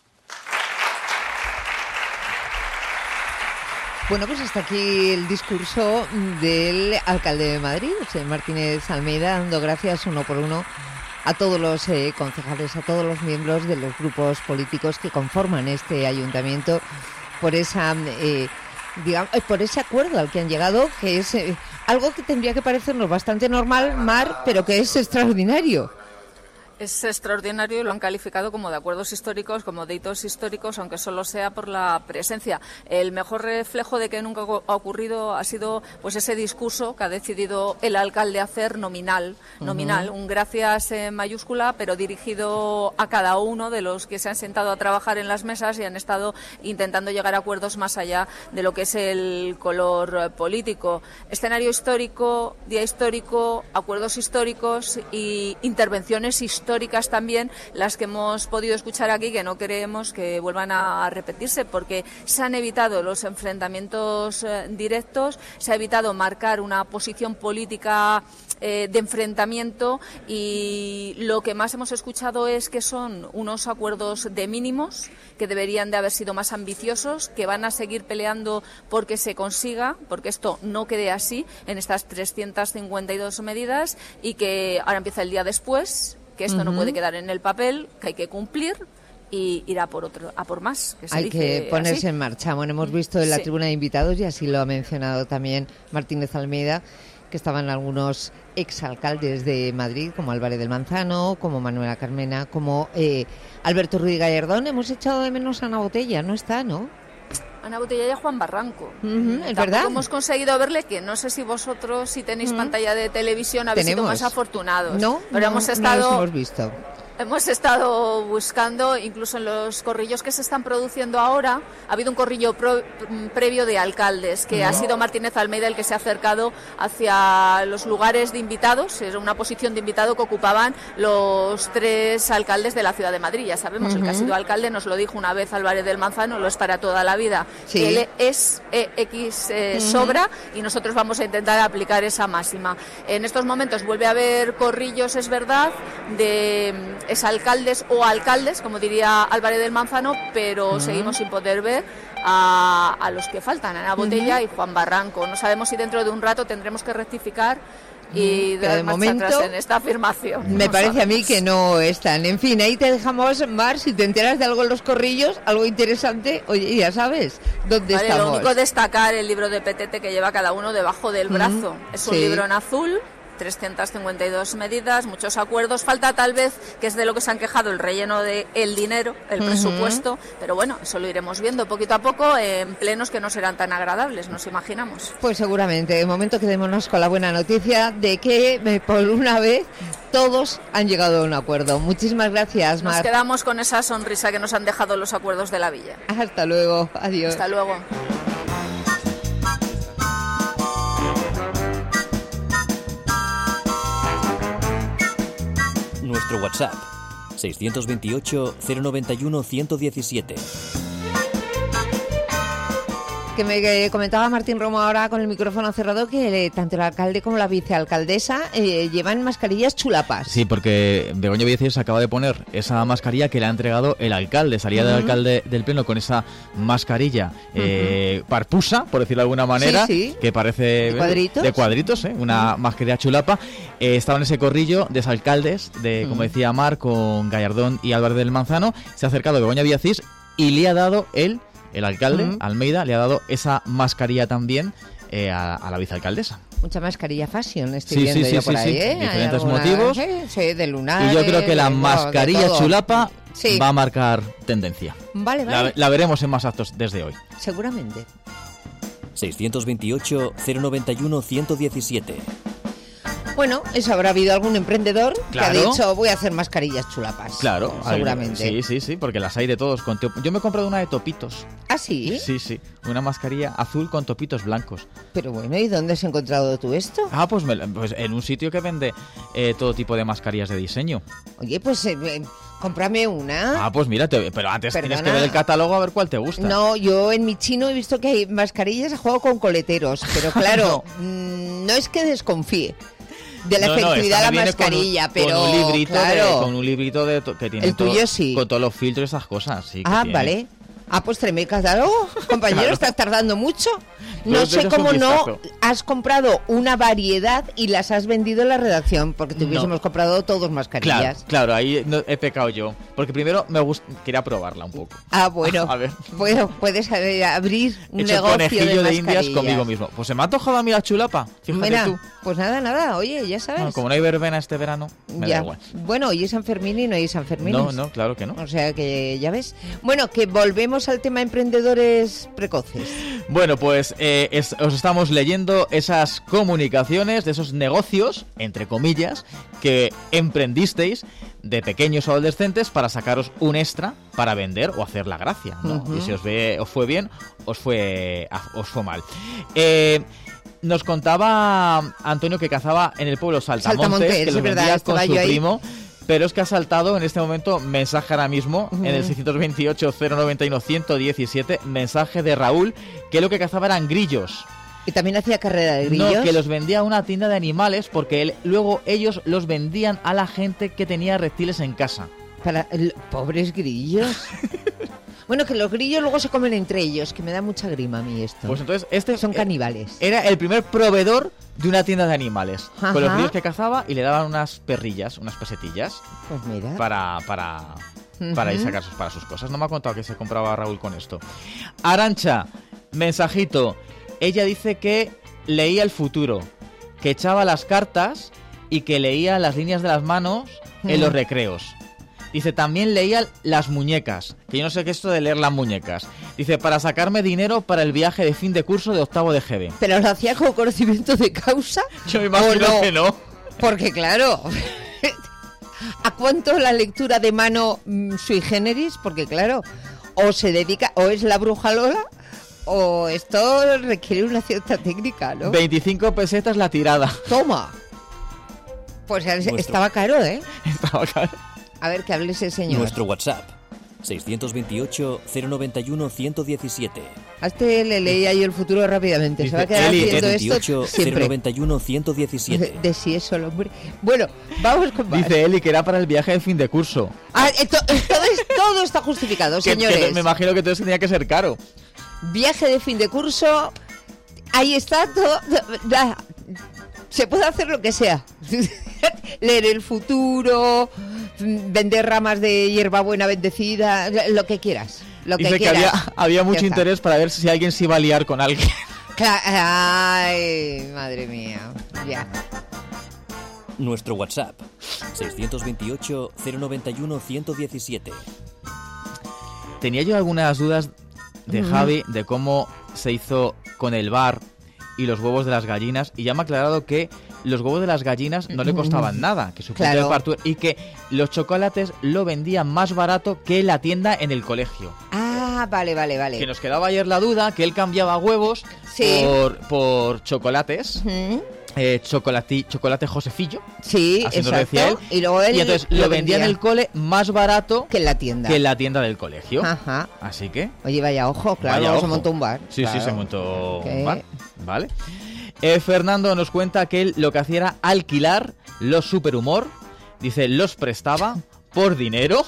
Bueno, pues hasta aquí el discurso del alcalde de Madrid, José Martínez Almeida, dando gracias uno por uno a todos los eh, concejales, a todos los miembros de los grupos políticos que conforman este ayuntamiento por esa... Eh, digamos, por ese acuerdo al que han llegado, que es eh, algo que tendría que parecernos bastante normal, Mar, pero que es extraordinario. Es extraordinario y lo han calificado como de acuerdos históricos, como de hitos históricos, aunque solo sea por la presencia. El mejor reflejo de que nunca ha ocurrido ha sido pues ese discurso que ha decidido el alcalde hacer nominal, nominal, uh-huh. un gracias en mayúscula, pero dirigido a cada uno de los que se han sentado a trabajar en las mesas y han estado intentando llegar a acuerdos más allá de lo que es el color político. Escenario histórico, día histórico, acuerdos históricos y intervenciones históricas. históricas también, las que hemos podido escuchar aquí, que no queremos que vuelvan a repetirse, porque se han evitado los enfrentamientos eh, directos, se ha evitado marcar una posición política eh, de enfrentamiento, y lo que más hemos escuchado es que son unos acuerdos de mínimos, que deberían de haber sido más ambiciosos, que van a seguir peleando porque se consiga, porque esto no quede así en estas trescientas cincuenta y dos medidas, y que ahora empieza el día después, que esto uh-huh. no puede quedar en el papel, que hay que cumplir y ir a por otro, a por más. Que se hay dice que ponerse así. en marcha. Bueno, hemos visto en la sí. tribuna de invitados, y así lo ha mencionado también Martínez Almeida, que estaban algunos exalcaldes de Madrid, como Álvarez del Manzano, como Manuela Carmena, como eh, Alberto Ruiz Gallardón. Hemos echado de menos a Ana Botella, no está, ¿no? Ana Botella y a Juan Barranco. Uh-huh, es Tampoco verdad. hemos conseguido verle, que no sé si vosotros, si tenéis uh-huh. pantalla de televisión, habéis Tenemos. sido más afortunados. No, pero no, hemos estado... no los hemos visto. Hemos estado buscando, incluso en los corrillos que se están produciendo ahora, ha habido un corrillo pro, previo de alcaldes, que no. ha sido Martínez Almeida el que se ha acercado hacia los lugares de invitados, es una posición de invitado que ocupaban los tres alcaldes de la ciudad de Madrid. Ya sabemos, uh-huh. el que ha sido alcalde nos lo dijo una vez Álvarez del Manzano, lo es para toda la vida. Sí. Él es E X eh, uh-huh. sobra, y nosotros vamos a intentar aplicar esa máxima. En estos momentos vuelve a haber corrillos, es verdad, de exalcaldes o alcaldes, como diría Álvarez del Manzano, pero uh-huh. seguimos sin poder ver a, a los que faltan, Ana Botella uh-huh. y Juan Barranco. No sabemos si dentro de un rato tendremos que rectificar y pero dar de marcha momento atrás en esta afirmación. Me no parece sabemos. a mí que no están. En fin, ahí te dejamos, Mar, si te enteras de algo en los corrillos, algo interesante, oye, ya sabes dónde vale, estamos. Lo único destacar el libro de Petete que lleva cada uno debajo del brazo. Uh-huh. Es un sí. libro en azul, trescientas cincuenta y dos medidas, muchos acuerdos. Falta tal vez, que es de lo que se han quejado, el relleno de el dinero, el uh-huh. presupuesto, pero bueno, eso lo iremos viendo poquito a poco en plenos que no serán tan agradables, nos imaginamos. Pues seguramente. De momento quedémonos con la buena noticia de que por una vez todos han llegado a un acuerdo. Muchísimas gracias, Mar. Nos quedamos con esa sonrisa que nos han dejado los acuerdos de la Villa. Hasta luego, adiós. Hasta luego. Nuestro WhatsApp, seiscientos veintiocho, cero noventa y uno, ciento diecisiete. Que me comentaba Martín Romo ahora con el micrófono cerrado que tanto el alcalde como la vicealcaldesa eh, llevan mascarillas chulapas. Sí, porque Begoña Villacís acaba de poner esa mascarilla que le ha entregado el alcalde. Salía uh-huh. del alcalde del pleno con esa mascarilla eh, uh-huh. parpusa, por decirlo de alguna manera, sí, sí. que parece de cuadritos, de cuadritos ¿eh? una uh-huh. mascarilla chulapa. Eh, estaba en ese corrillo de exalcaldes, de uh-huh. como decía Mar, con Gallardón y Álvarez del Manzano. Se ha acercado Begoña Villacís y le ha dado el... El alcalde, uh-huh. Almeida, le ha dado esa mascarilla también eh, a, a la vicealcaldesa. Mucha mascarilla fashion estoy sí, viendo sí, yo sí, por sí, ahí, sí. ¿eh? Diferentes motivos. Eh, sí, de lunares, y yo creo que la de, mascarilla de chulapa sí. va a marcar tendencia. Vale, vale. La, la veremos en más actos desde hoy. Seguramente. seiscientos veintiocho, cero noventa y uno, ciento diecisiete. Bueno, eso habrá habido algún emprendedor claro. que ha dicho voy a hacer mascarillas chulapas. Claro, seguramente. Sí, sí, sí, porque las hay de todos. Con te... Yo me he comprado una de topitos. ¿Ah, sí? Sí, sí, una mascarilla azul con topitos blancos. Pero bueno, ¿y dónde has encontrado tú esto? Ah, pues, me... pues en un sitio que vende eh, todo tipo de mascarillas de diseño. Oye, pues... Eh, eh... cómprame una. Ah, pues mira, te... pero antes Perdona. tienes que ver el catálogo a ver cuál te gusta. No, yo en mi chino he visto que hay mascarillas a juego con coleteros, pero claro, no, mmm, no es que desconfíe de la no, efectividad no, de la mascarilla, con un, pero con un librito, claro, de, con un librito de to, que tiene el tuyo todo, sí, con todos los filtros y esas cosas. Sí, ah, que vale. Ah, pues tráeme el catálogo, compañero, claro. ¿Estás tardando mucho? No Pero sé cómo no has comprado una variedad y las has vendido en la redacción, porque te hubiésemos no. comprado todos mascarillas. Claro, claro, ahí no, he pecado yo, porque primero me gust... quería probarla un poco. Ah, bueno, a ver. Bueno, puedes abrir un Hecho negocio conejillo de, de indias conmigo mismo. Pues se me ha antojado a mí la chulapa, fíjate Mira, tú. Pues nada, nada, oye, ya sabes. No, como no hay verbena este verano, me ya. da igual. Bueno, hoy es San Fermín y no hay San Fermín. No, no, claro que no. O sea que ya ves. Bueno, que volvemos al tema emprendedores precoces. Bueno, pues eh, es, os estamos leyendo esas comunicaciones de esos negocios, entre comillas, que emprendisteis de pequeños o adolescentes para sacaros un extra para vender o hacer la gracia, ¿no? Uh-huh. Y si os, ve, os fue bien, os fue, os fue mal. Eh... Nos contaba Antonio que cazaba en el pueblo Saltamontes, Saltamontes que lo vendía verdad, con su ahí. primo, pero es que ha saltado en este momento mensaje ahora mismo uh-huh. en el seiscientos veintiocho, cero noventa y uno, ciento diecisiete, mensaje de Raúl, que lo que cazaba eran grillos. ¿Y también hacía carrera de grillos? No, que los vendía a una tienda de animales porque él, luego ellos los vendían a la gente que tenía reptiles en casa. Para el, pobres grillos. Bueno, que los grillos luego se comen entre ellos, que me da mucha grima a mí esto. Pues entonces este son caníbales. Era el primer proveedor de una tienda de animales. Ajá. Con los grillos que cazaba y le daban unas perrillas, unas pesetillas. Pues mira. Para para uh-huh. para ir sacar sus, para sus cosas. No me ha contado que se compraba Raúl con esto. Arantxa, mensajito. Ella dice que leía el futuro, que echaba las cartas y que leía las líneas de las manos uh-huh. en los recreos. Dice, también leía las muñecas, que yo no sé qué es esto de leer las muñecas. Dice, para sacarme dinero para el viaje de fin de curso de octavo de G B. ¿Pero lo hacía con conocimiento de causa? Yo me imagino no? que no. Porque claro, ¿a cuánto la lectura de mano mmm, sui generis? Porque claro, o se dedica, o es la bruja Lola, o esto requiere una cierta técnica, ¿no? veinticinco pesetas la tirada. Toma. Pues Nuestro. Estaba caro, ¿eh? Estaba caro. A ver, que hable ese señor. Nuestro WhatsApp, seiscientos veintiocho, cero noventa y uno, ciento diecisiete. A este le leía yo el futuro rápidamente. Dice, se va a quedar Eli, haciendo veintiocho, esto siempre. cero noventa y uno, ciento diecisiete. De, de si eso, el hombre. Bueno, vamos con más. Dice Eli que era para el viaje de fin de curso. Ah, esto, esto es, todo está justificado, que, señores. Que me imagino que entonces tenía que ser caro. Viaje de fin de curso, ahí está todo. Ya, se puede hacer lo que sea. Leer el futuro, vender ramas de hierbabuena bendecida, lo que quieras. Lo Dice que, que quieras. había, había mucho ya interés está. Para ver si alguien se iba a liar con alguien. Ay, madre mía. Ya. Nuestro WhatsApp, seiscientos veintiocho, cero noventa y uno, ciento diecisiete. Tenía yo algunas dudas de Mm. Javi de cómo se hizo con el bar y los huevos de las gallinas, y ya me ha aclarado que los huevos de las gallinas no le costaban nada, que su punto Claro. de partida, y que los chocolates lo vendían más barato que la tienda en el colegio. Ah, Ah, vale, vale, vale. Que nos quedaba ayer la duda que él cambiaba huevos sí. por, por chocolates. Uh-huh. Eh, chocolate, chocolate Josefillo. Sí, exacto. Y luego él y entonces lo, lo vendía en el cole más barato que en la tienda. Que en la tienda del colegio. Ajá. Así que. Oye, vaya ojo, claro, vaya ojo. se montó un bar. Sí, claro. sí, se montó ¿Qué? un bar. Vale. Eh, Fernando nos cuenta que él lo que hacía era alquilar los Superhumor. Dice, los prestaba por dinero.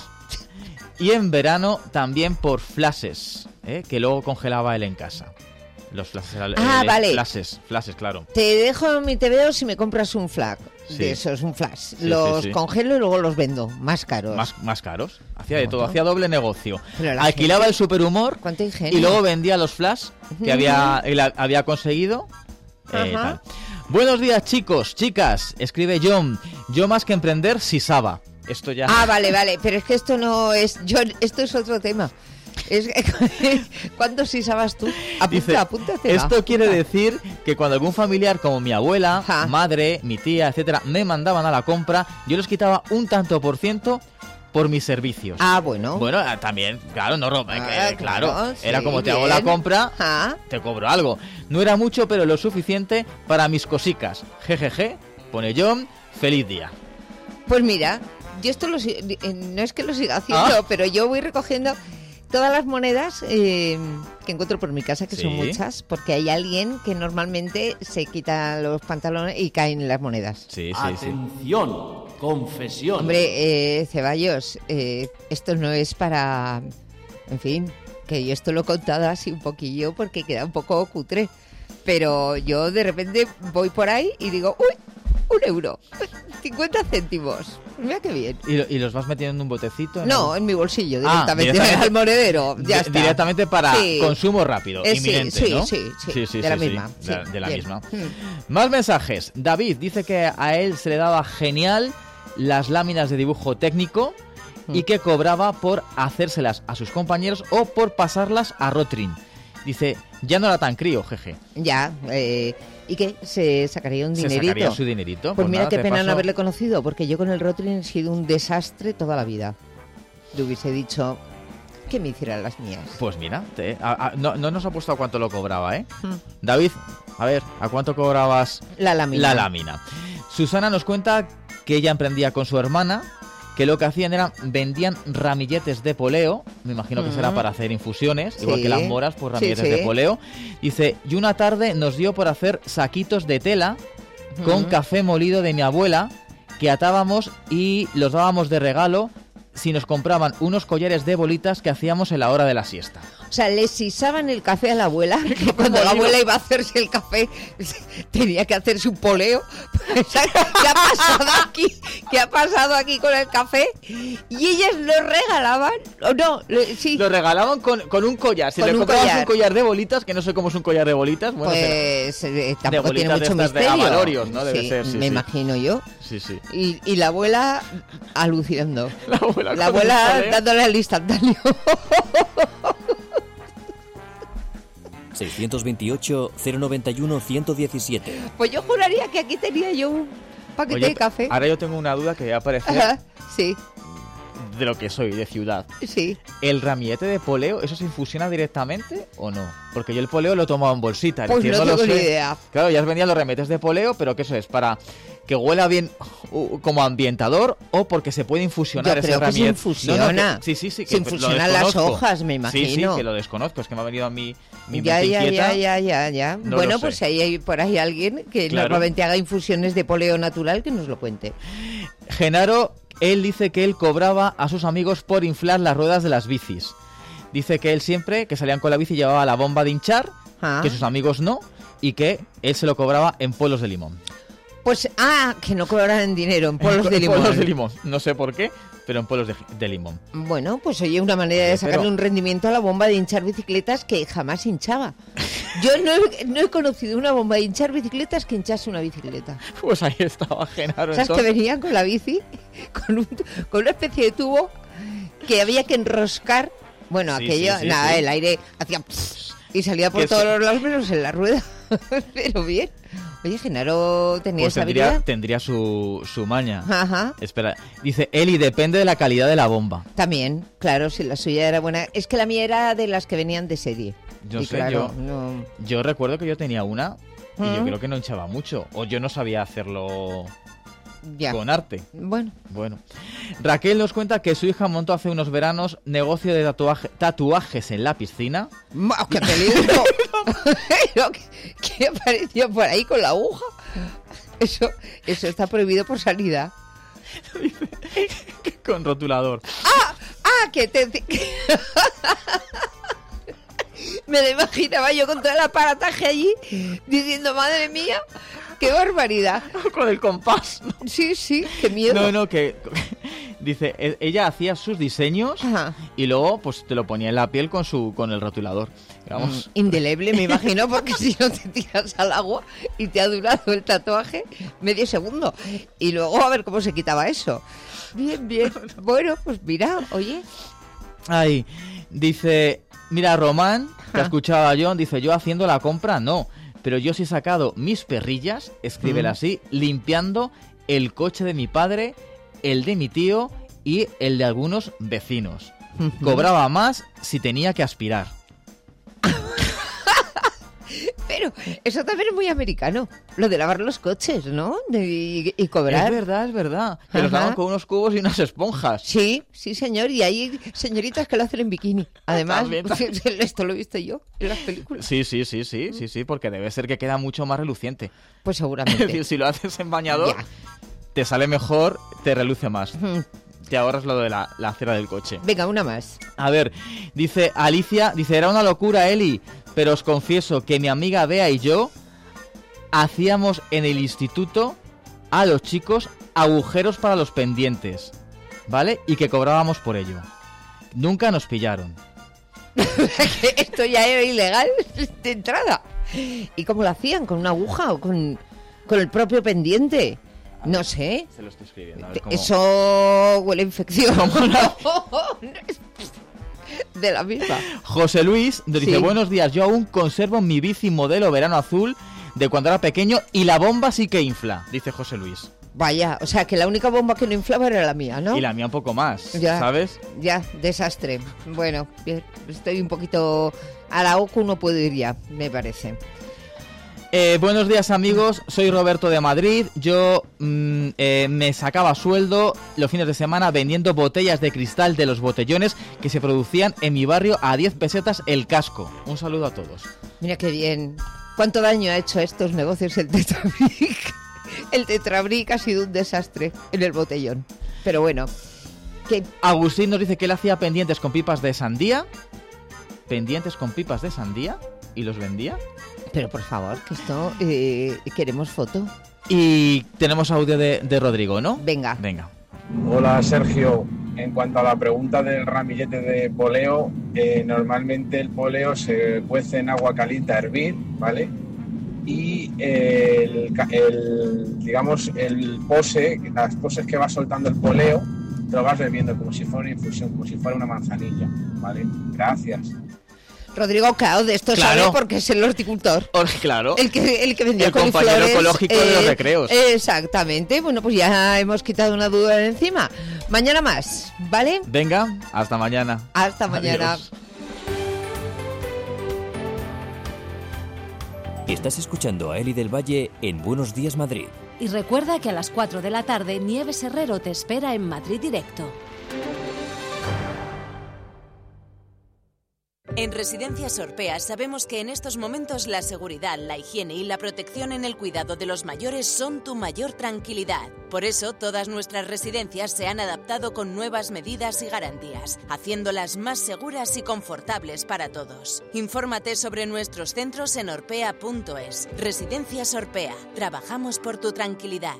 Y en verano también por flashes, ¿eh? Que luego congelaba él en casa. Los flashes, ah, eh, vale. flashes, flashes, claro. Te dejo mi T V O si me compras un flag. Sí. De esos, un flash. Sí, los sí, sí. congelo y luego los vendo, más caros. Más, más caros. Hacía de todo, hacía doble negocio. gente... Alquilaba el Superhumor y luego vendía los flash que había, él había conseguido. Eh, tal. Buenos días, chicos, chicas, escribe John. Yo más que emprender, sisaba. Esto ya... Ah, vale, vale, pero es que esto no es... Yo, esto es otro tema. Es, ¿Cuánto sisabas tú? Apunta, Dice, apúntate. Esto apunta. quiere decir que cuando algún familiar como mi abuela, ja. madre, mi tía, etcétera, me mandaban a la compra, yo les quitaba un tanto por ciento por mis servicios. Ah, bueno. Bueno, también, claro, no roba, ah, que, claro, claro era sí, como te bien. hago la compra, ja. te cobro algo. No era mucho, pero lo suficiente para mis cosicas. Jejeje, pone John, feliz día. Pues mira, yo esto lo, no es que lo siga haciendo, ¿Ah? pero yo voy recogiendo todas las monedas eh, que encuentro por mi casa, que ¿Sí? son muchas, porque hay alguien que normalmente se quita los pantalones y caen las monedas. Sí, sí, Atención, sí. Confesión. Hombre, eh, Ceballos, eh, esto no es para... En fin, que yo esto lo he contado así un poquillo porque queda un poco cutre. Pero yo de repente voy por ahí y digo, uy, un euro, cincuenta céntimos. Mira qué bien. ¿Y, lo, ¿Y los vas metiendo en un botecito? ¿En no, el... en mi bolsillo, ah, directamente, directamente al monedero. Ya está. Directamente para sí. consumo rápido, eh, inminente, sí, ¿no? Sí, sí, sí, sí de la sí, misma. Sí, de, sí, de la bien. misma. Hmm. Más mensajes. David dice que a él se le daba genial las láminas de dibujo técnico hmm. y que cobraba por hacérselas a sus compañeros o por pasarlas a Rotring. Dice, ya no era tan crío, jeje. Ya, eh... ¿Y qué? ¿Se sacaría un dinerito? Se sacaría su dinerito. Pues, pues mira, nada, qué pena paso... no haberle conocido, porque yo con el Rotring he sido un desastre toda la vida. Le hubiese dicho que me hicieran las mías. Pues mira, te, a, a, no, no nos ha puesto a cuánto lo cobraba, ¿eh? Hmm. David, a ver, ¿a cuánto cobrabas la lámina? La lámina. Susana nos cuenta que ella emprendía con su hermana, que lo que hacían era vendían ramilletes de poleo, me imagino que mm. será para hacer infusiones, sí. igual que las moras, pues ramilletes sí, sí. de poleo. Dice, y una tarde nos dio por hacer saquitos de tela mm. con café molido de mi abuela, que atábamos y los dábamos de regalo si nos compraban unos collares de bolitas que hacíamos en la hora de la siesta. O sea, le sisaban el café a la abuela, que cuando la abuela iba a hacerse el café tenía que hacerse un poleo. ¿Qué ha pasado aquí? ¿Qué ha pasado aquí con el café? Y ellas lo regalaban, o no, le, sí. Lo regalaban con, con un collar. Si con le un comprabas collar. un collar de bolitas, que no sé cómo es un collar de bolitas, bueno, pues eh, tampoco de tiene mucho de misterio. De avalorios, ¿no? Debe sí, ser, sí, me sí. imagino yo. Sí, sí. Y, y la abuela alucinando. La abuela, la abuela dándole al instantáneo. seiscientos veintiocho, cero noventa y uno, ciento diecisiete. Pues yo juraría que aquí tenía yo un paquete Oye, de café. Ahora yo tengo una duda que voy a aparecer. Ajá, sí. De lo que soy, de ciudad. Sí. ¿El ramillete de poleo, eso se infusiona directamente o no? Porque yo el poleo lo he tomado en bolsita. Pues decir, no no tengo lo sé. ni idea. Claro, ya vendían los ramilletes de poleo, pero ¿qué eso es? ¿Para que huela bien uh, como ambientador o porque se puede infusionar yo ese creo que ramillete? se infusiona. No, no, que, sí, sí, sí. Que, se infusionan las hojas, me imagino. Sí, sí, que lo desconozco. Es que me ha venido a mí mi ya, mente ya, inquieta. ya, ya, ya, ya. No bueno, pues si hay, hay por ahí alguien que claro. normalmente haga infusiones de poleo natural, que nos lo cuente. Genaro, él dice que él cobraba a sus amigos por inflar las ruedas de las bicis. Dice que él siempre, que salían con la bici, llevaba la bomba de hinchar, ah. que sus amigos no, y que él se lo cobraba en polos de limón. Pues, ah, que no cobraran en dinero, en polos en, de limón. En polos de limón, no sé por qué, pero en polos de, de limón. Bueno, pues oye, una manera de sacarle pero... un rendimiento a la bomba de hinchar bicicletas que jamás hinchaba. Yo no he, no he conocido una bomba de hinchar bicicletas que hinchase una bicicleta. Pues ahí estaba Genaro. ¿Sabes que venían con la bici? Con, un, con una especie de tubo que había que enroscar. Bueno, sí, aquello, sí, sí, nada, sí. el aire hacía... Y salía por todos los lados menos en la rueda. Pero bien. Oye, Genaro tenía pues esa tendría, habilidad. tendría su, su maña. Ajá. Espera, dice Eli, depende de la calidad de la bomba. También, claro, si la suya era buena. Es que la mía era de las que venían de serie. Yo y sé, claro, yo, no... yo recuerdo que yo tenía una y ¿Mm? yo creo que no hinchaba mucho. O yo no sabía hacerlo ya. con arte. Bueno. Bueno. Raquel nos cuenta que su hija montó hace unos veranos negocio de tatuaje, tatuajes en la piscina. ¡Qué peligro! ¿Qué, ¿Qué apareció por ahí con la aguja? Eso, eso está prohibido por salida. Con rotulador. ¡Ah! ¡Ah! Que te... Que... Me lo imaginaba yo con todo el aparataje allí, diciendo, madre mía, qué barbaridad. Con el compás, ¿no? Sí, sí, qué miedo. No, no, que... Dice, ella hacía sus diseños. Ajá. Y luego pues te lo ponía en la piel con su con el rotulador. Vamos. Mm, indeleble, me imagino, porque si no te tiras al agua y te ha durado el tatuaje medio segundo. Y luego a ver cómo se quitaba eso. Bien, bien. Bueno, pues mira, oye. Ay, dice, mira, Román, que ha escuchado a John, dice, yo haciendo la compra no, pero yo sí he sacado mis perrillas, escríbela mm. así, limpiando el coche de mi padre, el de mi tío y el de algunos vecinos. Cobraba más si tenía que aspirar. Pero eso también es muy americano, lo de lavar los coches, ¿no? De, y, y cobrar. Es verdad, es verdad. Que los lavan con unos cubos y unas esponjas. Sí, sí, señor. Y hay señoritas que lo hacen en bikini. Además, ¿también? Esto lo he visto yo en las películas. Sí, sí, sí, sí, sí, sí, porque debe ser que queda mucho más reluciente. Pues seguramente. Es decir, si lo haces en bañador, ya. te sale mejor, te reluce más. Uh-huh. Te ahorras lo de la, la cera del coche. Venga, una más. A ver, dice Alicia, dice, era una locura, Eli, pero os confieso que mi amiga Bea y yo hacíamos en el instituto a los chicos agujeros para los pendientes, ¿vale? Y que cobrábamos por ello. Nunca nos pillaron. Esto ya era ilegal de entrada. ¿Y cómo lo hacían? ¿Con una aguja o con, con el propio pendiente? No sé. Se lo estoy escribiendo. A ver cómo... Eso huele a infección. No? De la misma. José Luis nos dice, sí. Buenos días, yo aún conservo mi bici modelo verano azul de cuando era pequeño y la bomba sí que infla, dice José Luis. Vaya, o sea que la única bomba que no inflaba era la mía, ¿no? Y la mía un poco más, ya, ¿sabes? Ya, desastre. Bueno, estoy un poquito... A la O C U no puedo ir ya, me parece. Eh, buenos días amigos, soy Roberto de Madrid. Yo mm, eh, me sacaba sueldo los fines de semana vendiendo botellas de cristal de los botellones que se producían en mi barrio a diez pesetas el casco. Un saludo a todos. Mira qué bien. ¿Cuánto daño ha hecho a estos negocios el Tetrabric? El Tetrabric ha sido un desastre en el botellón. Pero bueno. ¿Qué? Agustín nos dice que él hacía pendientes con pipas de sandía. Pendientes con pipas de sandía y los vendía. Pero por favor, que esto eh, queremos foto. Y tenemos audio de, de Rodrigo, ¿no? Venga. Venga. Hola Sergio, en cuanto a la pregunta del ramillete de poleo, eh, normalmente el poleo se cuece en agua caliente a hervir, ¿vale? Y eh, el, el, digamos, el pose, las poses que va soltando el poleo, te lo vas bebiendo como si fuera una infusión, como si fuera una manzanilla, ¿vale? Gracias. Rodrigo, claro, de esto claro. sabe porque es el horticultor. Oh, claro. El que, el que vendía el compañero flores, ecológico eh, de los recreos. Exactamente. Bueno, pues ya hemos quitado una duda de encima. Mañana más, ¿vale? Venga, hasta mañana. Hasta mañana. Adiós. Estás escuchando a Eli del Valle en Buenos Días Madrid. Y recuerda que a las cuatro de la tarde Nieves Herrero te espera en Madrid Directo. En Residencias Orpea sabemos que en estos momentos la seguridad, la higiene y la protección en el cuidado de los mayores son tu mayor tranquilidad. Por eso, todas nuestras residencias se han adaptado con nuevas medidas y garantías, haciéndolas más seguras y confortables para todos. Infórmate sobre nuestros centros en orpea punto es. Residencias Orpea. Trabajamos por tu tranquilidad.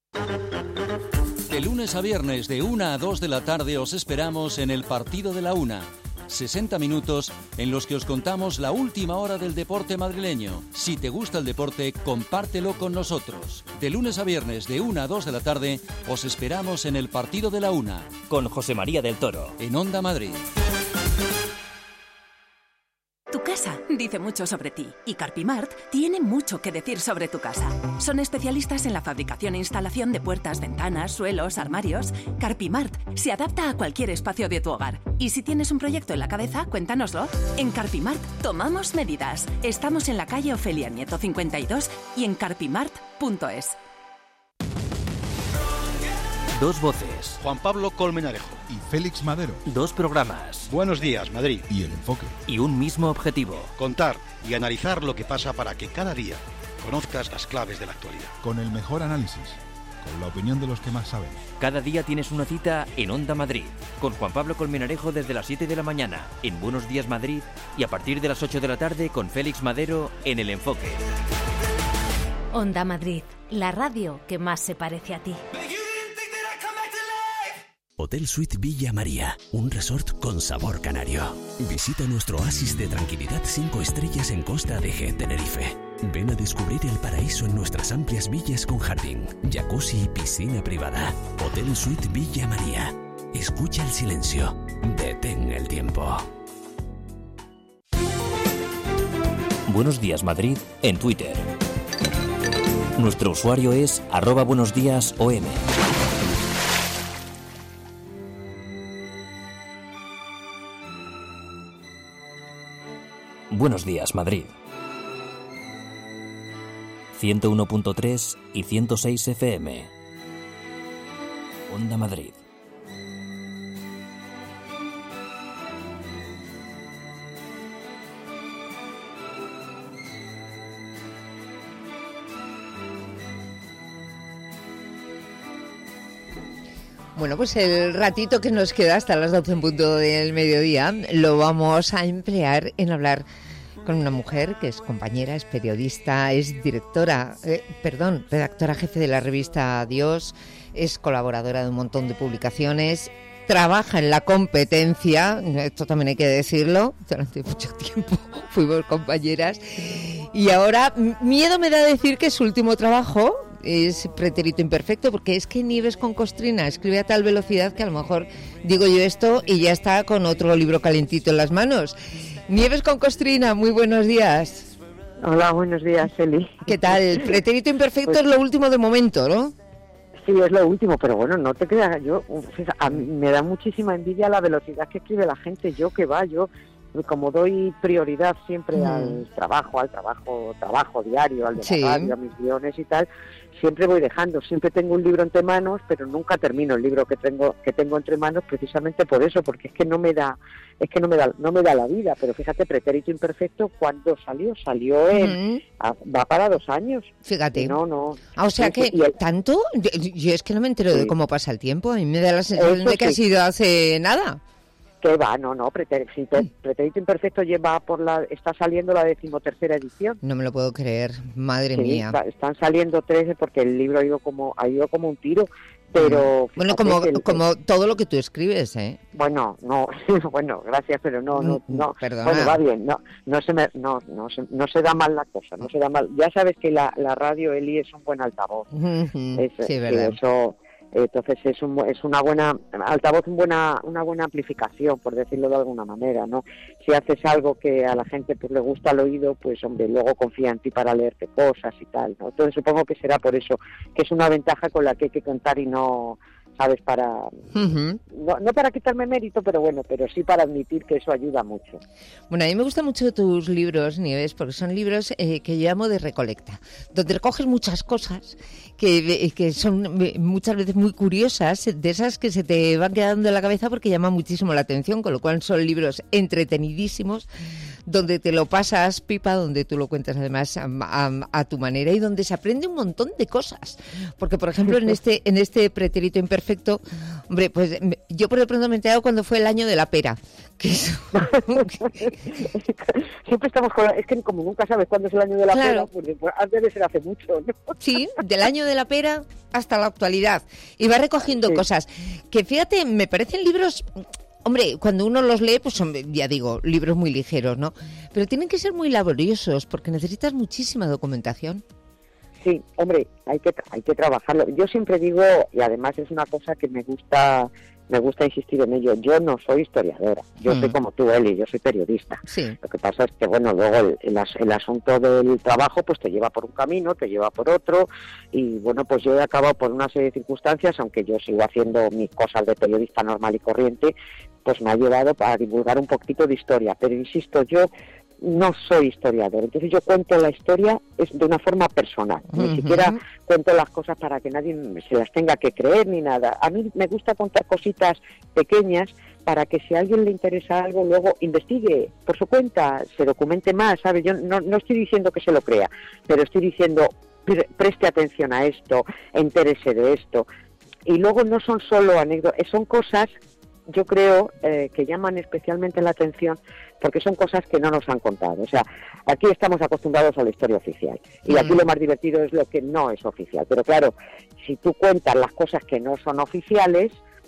De lunes a viernes de una a dos de la tarde os esperamos en el Partido de la Una. sesenta minutos en los que os contamos la última hora del deporte madrileño. Si te gusta el deporte, compártelo con nosotros. De lunes a viernes, de una a dos de la tarde, os esperamos en el Partido de la Una. Con José María del Toro. En Onda Madrid. Tu casa dice mucho sobre ti y Carpimart tiene mucho que decir sobre tu casa. Son especialistas en la fabricación e instalación de puertas, ventanas, suelos, armarios. Carpimart se adapta a cualquier espacio de tu hogar. Y si tienes un proyecto en la cabeza, cuéntanoslo. En Carpimart tomamos medidas. Estamos en la calle Ofelia Nieto cincuenta y dos y en carpimart punto es. Dos voces. Juan Pablo Colmenarejo y Félix Madero. Dos programas. Buenos días, Madrid. Y El Enfoque. Y un mismo objetivo. Contar y analizar lo que pasa para que cada día conozcas las claves de la actualidad. Con el mejor análisis, con la opinión de los que más saben. Cada día tienes una cita en Onda Madrid, con Juan Pablo Colmenarejo desde las siete de la mañana en Buenos Días Madrid y a partir de las ocho de la tarde con Félix Madero en El Enfoque. Onda Madrid, la radio que más se parece a ti. Hotel Suite Villa María, un resort con sabor canario. Visita nuestro oasis de tranquilidad cinco estrellas en Costa de G, Tenerife. Ven a descubrir el paraíso en nuestras amplias villas con jardín, jacuzzi y piscina privada. Hotel Suite Villa María. Escucha el silencio. Detén el tiempo. Buenos días Madrid en Twitter. Nuestro usuario es arroba buenos días O M. Buenos días, Madrid. ciento uno punto tres y ciento seis F M. Onda Madrid. Bueno, pues el ratito que nos queda hasta las doce en punto del mediodía lo vamos a emplear en hablar con una mujer que es compañera, es periodista, es directora, eh, perdón, redactora jefe de la revista Dios, es colaboradora de un montón de publicaciones, trabaja en la competencia, esto también hay que decirlo, durante mucho tiempo fuimos compañeras, y ahora miedo me da decir que su último trabajo es Pretérito Imperfecto, porque es que Nieves con Costrina escribe a tal velocidad que a lo mejor digo yo esto y ya está con otro libro calentito en las manos. Nieves con Costrina, muy buenos días. Hola, buenos días, Eli. ¿Qué tal? Pretérito Imperfecto pues, es lo último de momento, ¿no? Sí, es lo último, pero bueno, no te creas, yo, a mí me da muchísima envidia la velocidad que escribe la gente, yo que va, yo como doy prioridad siempre mm. al trabajo, al trabajo, trabajo diario, al de sí. la radio, a mis guiones y tal, siempre voy dejando, siempre tengo un libro entre manos, pero nunca termino el libro que tengo que tengo entre manos precisamente por eso, porque es que no me da, es que no me da, no me da la vida. Pero fíjate, Pretérito Imperfecto, ¿cuándo salió? Salió en, mm. a, va para dos años. Fíjate. No, no. Ah, o sea que el, tanto, yo, yo es que no me entero sí. de cómo pasa el tiempo. A mí me da la sensación de que sí. ha sido hace nada. Que va, no, no, Pretérito, Pretérito Imperfecto lleva por la, está saliendo la decimotercera edición. No me lo puedo creer, madre sí, mía. Está, están saliendo trece porque el libro ha ido como, ha ido como un tiro, pero... Bueno, como, el, como todo lo que tú escribes, ¿eh? Bueno, no, bueno, gracias, pero no, no, no. Perdona. Bueno, va bien, no, no se me, no, no se, no se da mal la cosa, no se da mal. Ya sabes que la, la radio, Eli, es un buen altavoz. Uh-huh. Es, sí, verdad. Eso, entonces es un, es una buena altavoz, un buena, una buena amplificación, por decirlo de alguna manera, ¿no? Si haces algo que a la gente pues le gusta al oído, pues hombre, luego confía en ti para leerte cosas y tal, ¿no? Entonces supongo que será por eso, que es una ventaja con la que hay que contar y no, ¿sabes? Para uh-huh. no, no para quitarme mérito, pero bueno, pero sí para admitir que eso ayuda mucho. Bueno, a mí me gustan mucho tus libros, Nieves, porque son libros eh, que yo llamo de recolecta, donde recoges muchas cosas que, que son muchas veces muy curiosas, de esas que se te van quedando en la cabeza porque llaman muchísimo la atención, con lo cual son libros entretenidísimos, donde te lo pasas pipa, donde tú lo cuentas además a, a, a tu manera y donde se aprende un montón de cosas. Porque, por ejemplo, en este en este Pretérito Imperfecto, hombre, pues yo por de pronto me he enterado cuando fue el año de la pera. Que es... Siempre estamos con... Es que como nunca sabes cuándo es el año de la claro. pera, pues debe ser hace mucho, ¿no? Sí, del año de la pera hasta la actualidad. Y va recogiendo sí. cosas que, fíjate, me parecen libros... Hombre, cuando uno los lee, pues son, ya digo, libros muy ligeros, ¿no? Pero tienen que ser muy laboriosos porque necesitas muchísima documentación. Sí, hombre, hay que hay que trabajarlo. Yo siempre digo, y además es una cosa que me gusta me gusta insistir en ello, yo no soy historiadora, yo mm. soy como tú, Eli, yo soy periodista. Sí. Lo que pasa es que, bueno, luego el, el, el asunto del trabajo pues te lleva por un camino, te lleva por otro, y bueno, pues yo he acabado por una serie de circunstancias, aunque yo sigo haciendo mis cosas de periodista normal y corriente, pues me ha llevado a divulgar un poquito de historia, pero insisto, yo no soy historiador, entonces yo cuento la historia es de una forma personal, uh-huh. ni siquiera cuento las cosas para que nadie se las tenga que creer ni nada. A mí me gusta contar cositas pequeñas para que si a alguien le interesa algo, luego investigue por su cuenta, se documente más, ¿sabes? Yo no, no estoy diciendo que se lo crea, pero estoy diciendo pre- preste atención a esto, entérese de esto. Y luego no son solo anécdotas, son cosas, yo creo, eh, que llaman especialmente la atención porque son cosas que no nos han contado. O sea, aquí estamos acostumbrados a la historia oficial y aquí lo más divertido es lo que no es oficial. Pero claro, si tú cuentas las cosas que no son oficiales,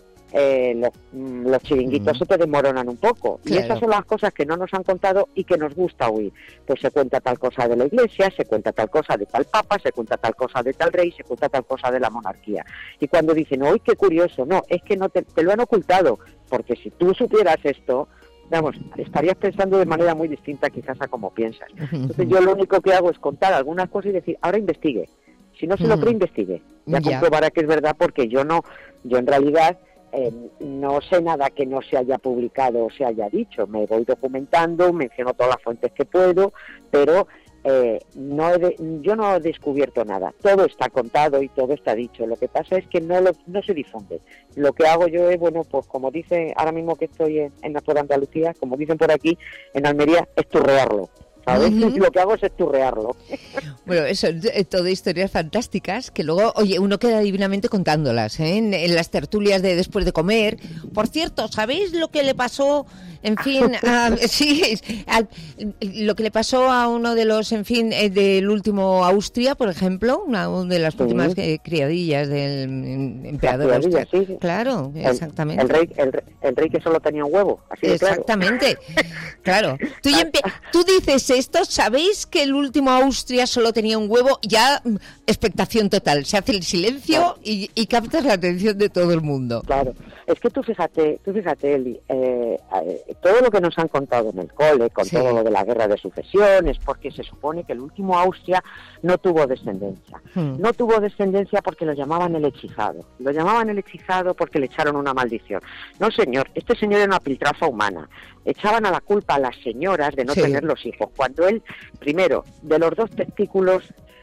eh, los, los chiringuitos mm. se te desmoronan un poco. Claro. Y esas son las cosas que no nos han contado y que nos gusta oír. Pues se cuenta tal cosa de la Iglesia, se cuenta tal cosa de tal papa, se cuenta tal cosa de tal rey, se cuenta tal cosa de la monarquía. Y cuando dicen, ¡uy, qué curioso! No, es que no te, te lo han ocultado, porque si tú supieras esto, vamos, estarías pensando de manera muy distinta quizás a como piensas. Entonces yo lo único que hago es contar algunas cosas y decir, ahora investigue. Si no se lo cree, investigue. Ya, ya comprobará que es verdad, porque yo no, yo en realidad eh, no sé nada que no se haya publicado o se haya dicho. Me voy documentando, menciono todas las fuentes que puedo, pero eh, no he de, yo no he descubierto nada. Todo está contado y todo está dicho. Lo que pasa es que no lo, no se difunde. Lo que hago yo es, bueno, pues como dice ahora mismo que estoy en, en por Andalucía, como dicen por aquí, en Almería, esturrearlo. ¿Sabes? Uh-huh. Lo que hago es esturrearlo. Bueno, eso, todo historias fantásticas que luego, oye, uno queda divinamente contándolas, ¿eh? En, en las tertulias de después de comer. Por cierto, ¿sabéis lo que le pasó, en fin, a, sí, a, lo que le pasó a uno de los, en fin, eh, del último Austria, por ejemplo, una, una de las últimas sí. eh, criadillas del emperador Austria? Sí, sí. Claro, el, exactamente. El rey, el, el rey que solo tenía un huevo, así de exactamente, claro. claro. Tú, empe- tú dices esto, ¿sabéis que el último Austria solo tenía un huevo? Ya, expectación total. Se hace el silencio claro. y, y captas la atención de todo el mundo. Claro. Es que tú fíjate, tú fíjate, Eli, eh, eh, todo lo que nos han contado en el cole, con sí. todo lo de la guerra de sucesión, es porque se supone que el último Austria no tuvo descendencia. Hmm. No tuvo descendencia porque lo llamaban el hechizado. Lo llamaban el hechizado porque le echaron una maldición. No, señor, este señor era una piltrafa humana. Echaban a la culpa a las señoras de no sí. tener los hijos. Cuando él, primero, de los dos testículos,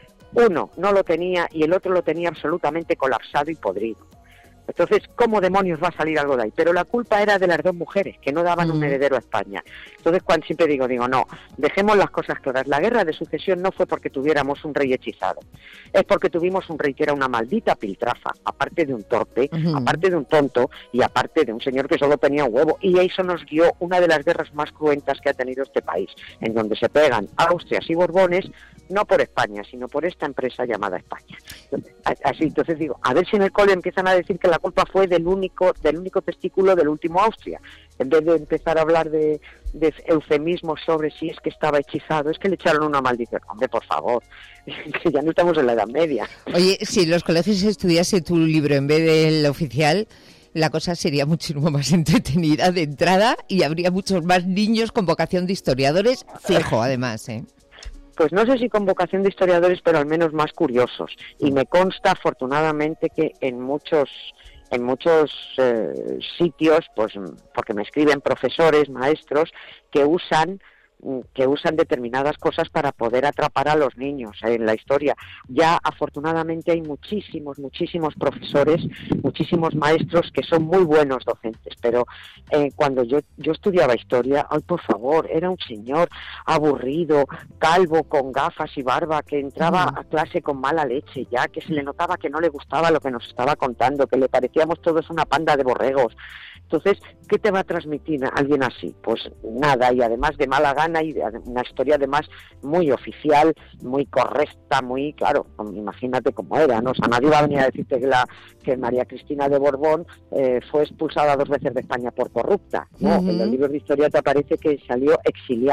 uno no lo tenía y el otro lo tenía absolutamente colapsado y podrido. Entonces, ¿cómo demonios va a salir algo de ahí? Pero la culpa era de las dos mujeres, que no daban mm. un heredero a España. Entonces, cuando siempre digo, digo, no, dejemos las cosas claras. La guerra de sucesión no fue porque tuviéramos un rey hechizado. Es porque tuvimos un rey que era una maldita piltrafa, aparte de un torpe, mm. aparte de un tonto y aparte de un señor que solo tenía un huevo. Y eso nos guió una de las guerras más cruentas que ha tenido este país, en donde se pegan Austrias y Borbones, no por España, sino por esta empresa llamada España. Así, entonces digo, a ver si en el cole empiezan a decir que la culpa fue del único del único testículo del último Austria, en vez de empezar a hablar de, de eufemismos sobre si es que estaba hechizado, es que le echaron una maldición. Hombre, por favor, que ya no estamos en la Edad Media. Oye, si en los colegios estudiase tu libro en vez del oficial, la cosa sería muchísimo más entretenida de entrada y habría muchos más niños con vocación de historiadores, fijo, además, ¿eh? Pues no sé si con vocación de historiadores, pero al menos más curiosos. Y me consta, afortunadamente, que en muchos en muchos eh, sitios, pues porque me escriben profesores, maestros, que usan que usan determinadas cosas para poder atrapar a los niños en la historia. Ya afortunadamente hay muchísimos, muchísimos profesores, muchísimos maestros que son muy buenos docentes, pero eh, cuando yo, yo estudiaba historia, ay, por favor, era un señor aburrido, calvo, con gafas y barba, que entraba uh-huh. a clase con mala leche ya, que se le notaba que no le gustaba lo que nos estaba contando, que le parecíamos todos una panda de borregos. Entonces, ¿qué te va a transmitir alguien así? Pues nada, y además de mala gana, y de una historia además muy oficial, muy correcta, muy, claro, imagínate cómo era, ¿no? O sea, nadie va a venir a decirte que, la, que María Cristina de Borbón eh, fue expulsada dos veces de España por corrupta, ¿no? Uh-huh. En los libros de historia te aparece que salió exiliada.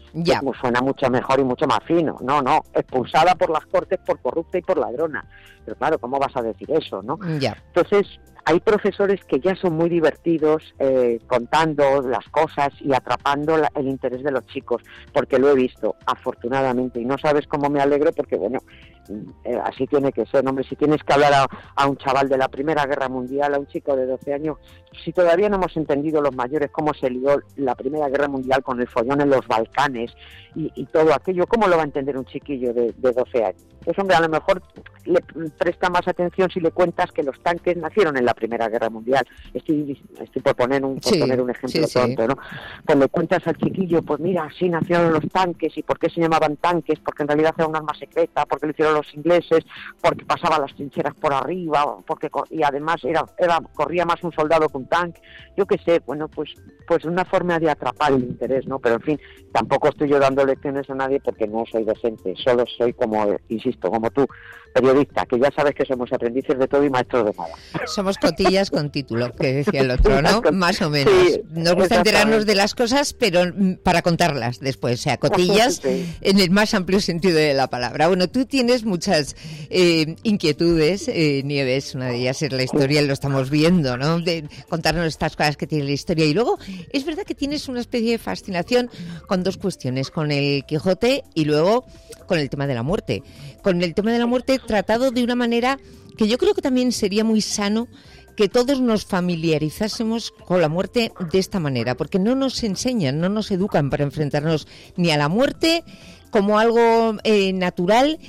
Ya. Pues suena mucho mejor y mucho más fino. No, no, expulsada por las Cortes por corrupta y por ladrona. Pero claro, ¿cómo vas a decir eso, no? Ya. Entonces, hay profesores que ya son muy divertidos eh, contando las cosas y atrapando la, el interés de los chicos, porque lo he visto, afortunadamente, y no sabes cómo me alegro, porque bueno, eh, así tiene que ser, hombre, si tienes que hablar a, a un chaval de la Primera Guerra Mundial, a un chico de doce años, si todavía no hemos entendido los mayores cómo se lió la Primera Guerra Mundial con el follón en los Balcanes y, y todo aquello, ¿cómo lo va a entender un chiquillo de, de doce años? Pues hombre, a lo mejor le presta más atención si le cuentas que los tanques nacieron en la Primera Guerra Mundial. Estoy, estoy por poner un, por sí, poner un ejemplo sí, tonto, sí. ¿no? Pues le cuentas al chiquillo, pues mira, así nacieron los tanques, y por qué se llamaban tanques, porque en realidad era un arma secreta, porque lo hicieron los ingleses, porque pasaban las trincheras por arriba, porque y además era, era corría más un soldado que un tanque, yo qué sé, bueno, pues pues una forma de atrapar el interés, ¿no? Pero en fin, tampoco estoy yo dando lecciones a nadie porque no soy docente, solo soy como, insisto, como tú, periodista, que ya sabes que somos aprendices de todo y maestros de nada. Somos cotillas con título, que decía el otro, ¿no? Más o menos. Sí, Nos gusta enterarnos de las cosas, pero para contarlas después, o sea, cotillas sí. en el más amplio sentido de la palabra. Bueno, tú tienes muchas eh, inquietudes, eh, Nieves, una de ellas es la historia, lo estamos viendo, ¿no? De contarnos estas cosas que tiene la historia. Y luego, es verdad que tienes una especie de fascinación con dos cuestiones, con el Quijote y luego con el tema de la muerte. Con el tema de la muerte tratado de una manera que yo creo que también sería muy sano que todos nos familiarizásemos con la muerte de esta manera, porque no nos enseñan, no nos educan para enfrentarnos ni a la muerte como algo eh, natural,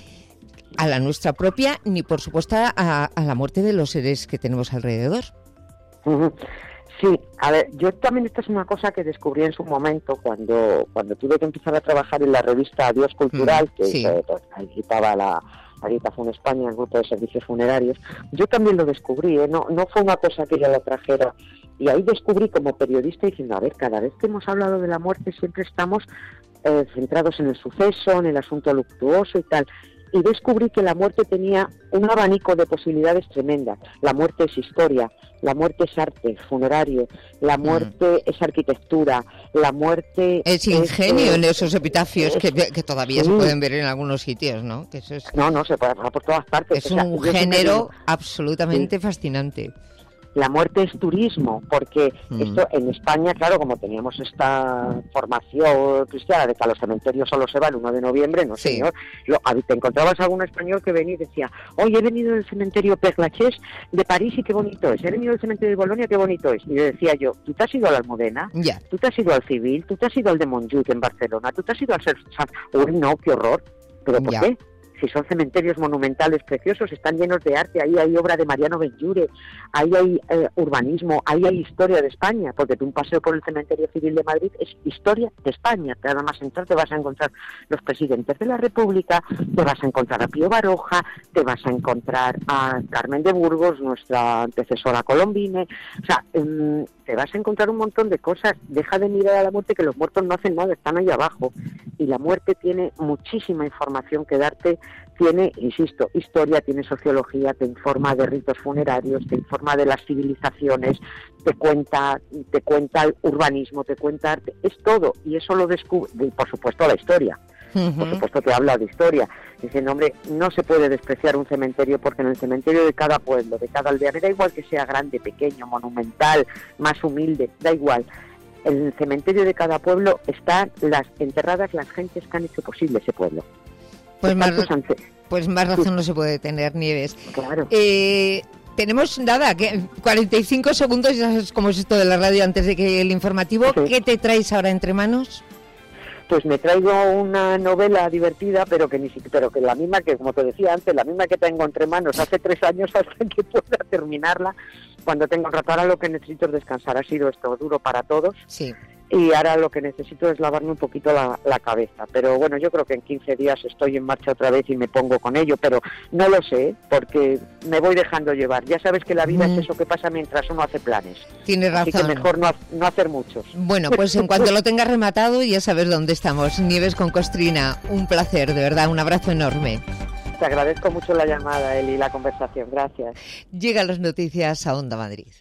a la nuestra propia, ni por supuesto a, a la muerte de los seres que tenemos alrededor. Uh-huh. Sí, a ver, yo también esta es una cosa que descubrí en su momento cuando cuando tuve que empezar a trabajar en la revista Adiós Cultural, mm, que sí. eh, pues, agitaba la Agitación España, el grupo de servicios funerarios. Yo también lo descubrí, ¿eh? no, no fue una cosa que yo la trajera. Y ahí descubrí como periodista diciendo, a ver, cada vez que hemos hablado de la muerte siempre estamos eh, centrados en el suceso, en el asunto luctuoso y tal. Y descubrí que la muerte tenía un abanico de posibilidades tremendas. La muerte es historia, la muerte es arte funerario, la muerte mm. es arquitectura, la muerte es ingenio es, en esos epitafios es, que, que todavía sí. se pueden ver en algunos sitios, ¿no? Que eso es, no, no, se puede ver por todas partes. Es o sea, un género digo, absolutamente sí. fascinante. La muerte es turismo, porque mm. esto en España, claro, como teníamos esta formación cristiana de que a los cementerios solo se va el uno de noviembre, no sí. señor, lo, te encontrabas algún español que venía y decía, oye, he venido del cementerio Père Lachaise de París y qué bonito es, he venido del cementerio de Bolonia, qué bonito es. Y yo decía yo, ¿tú te has ido a la Almudena? Yeah. ¿Tú te has ido al Civil? ¿Tú te has ido al de Montjuïc en Barcelona? ¿Tú te has ido al San... Uy, no, qué horror. ¿Pero por yeah. qué? Si son cementerios monumentales preciosos, están llenos de arte, ahí hay obra de Mariano Benlliure, ahí hay eh, urbanismo, ahí hay historia de España, porque tú un paseo por el Cementerio Civil de Madrid es historia de España. Nada más entrar te vas a encontrar los presidentes de la República, te vas a encontrar a Pío Baroja, te vas a encontrar a Carmen de Burgos, nuestra antecesora colombine, o sea, um, te vas a encontrar un montón de cosas. Deja de mirar a la muerte, que los muertos no hacen nada, están ahí abajo, y la muerte tiene muchísima información que darte. Tiene, insisto, historia, tiene sociología, te informa de ritos funerarios, te informa de las civilizaciones, te cuenta, te cuenta el urbanismo, te cuenta arte, es todo, y eso lo descubre, y por supuesto la historia, uh-huh. por supuesto te habla de historia, diciendo, hombre, no se puede despreciar un cementerio, porque en el cementerio de cada pueblo, de cada aldea, me da igual que sea grande, pequeño, monumental, más humilde, da igual, en el cementerio de cada pueblo están las enterradas las gentes que han hecho posible ese pueblo. Pues más, pues más razón no se puede tener, Nieves. Claro. Eh, tenemos nada, que cuarenta y cinco segundos, ya sabes cómo es esto de la radio antes de que el informativo. Sí. ¿Qué te traes ahora entre manos? Pues me traigo una novela divertida, pero que ni siquiera, pero que la misma que, como te decía antes, la misma que tengo entre manos hace tres años hasta que pueda terminarla. Cuando tengo un rato, ahora lo que necesito es descansar. Ha sido esto duro para todos. Sí. Y ahora lo que necesito es lavarme un poquito la, la cabeza. Pero bueno, yo creo que en quince días estoy en marcha otra vez y me pongo con ello. Pero no lo sé, porque me voy dejando llevar. Ya sabes que la vida mm. es eso que pasa mientras uno hace planes. Tienes razón. Así que mejor no, no hacer muchos. Bueno, pues en cuanto lo tengas rematado ya sabes dónde estamos. Nieves con Costrina, un placer, de verdad, un abrazo enorme. Te agradezco mucho la llamada, Eli, y la conversación. Gracias. Llegan las noticias a Onda Madrid.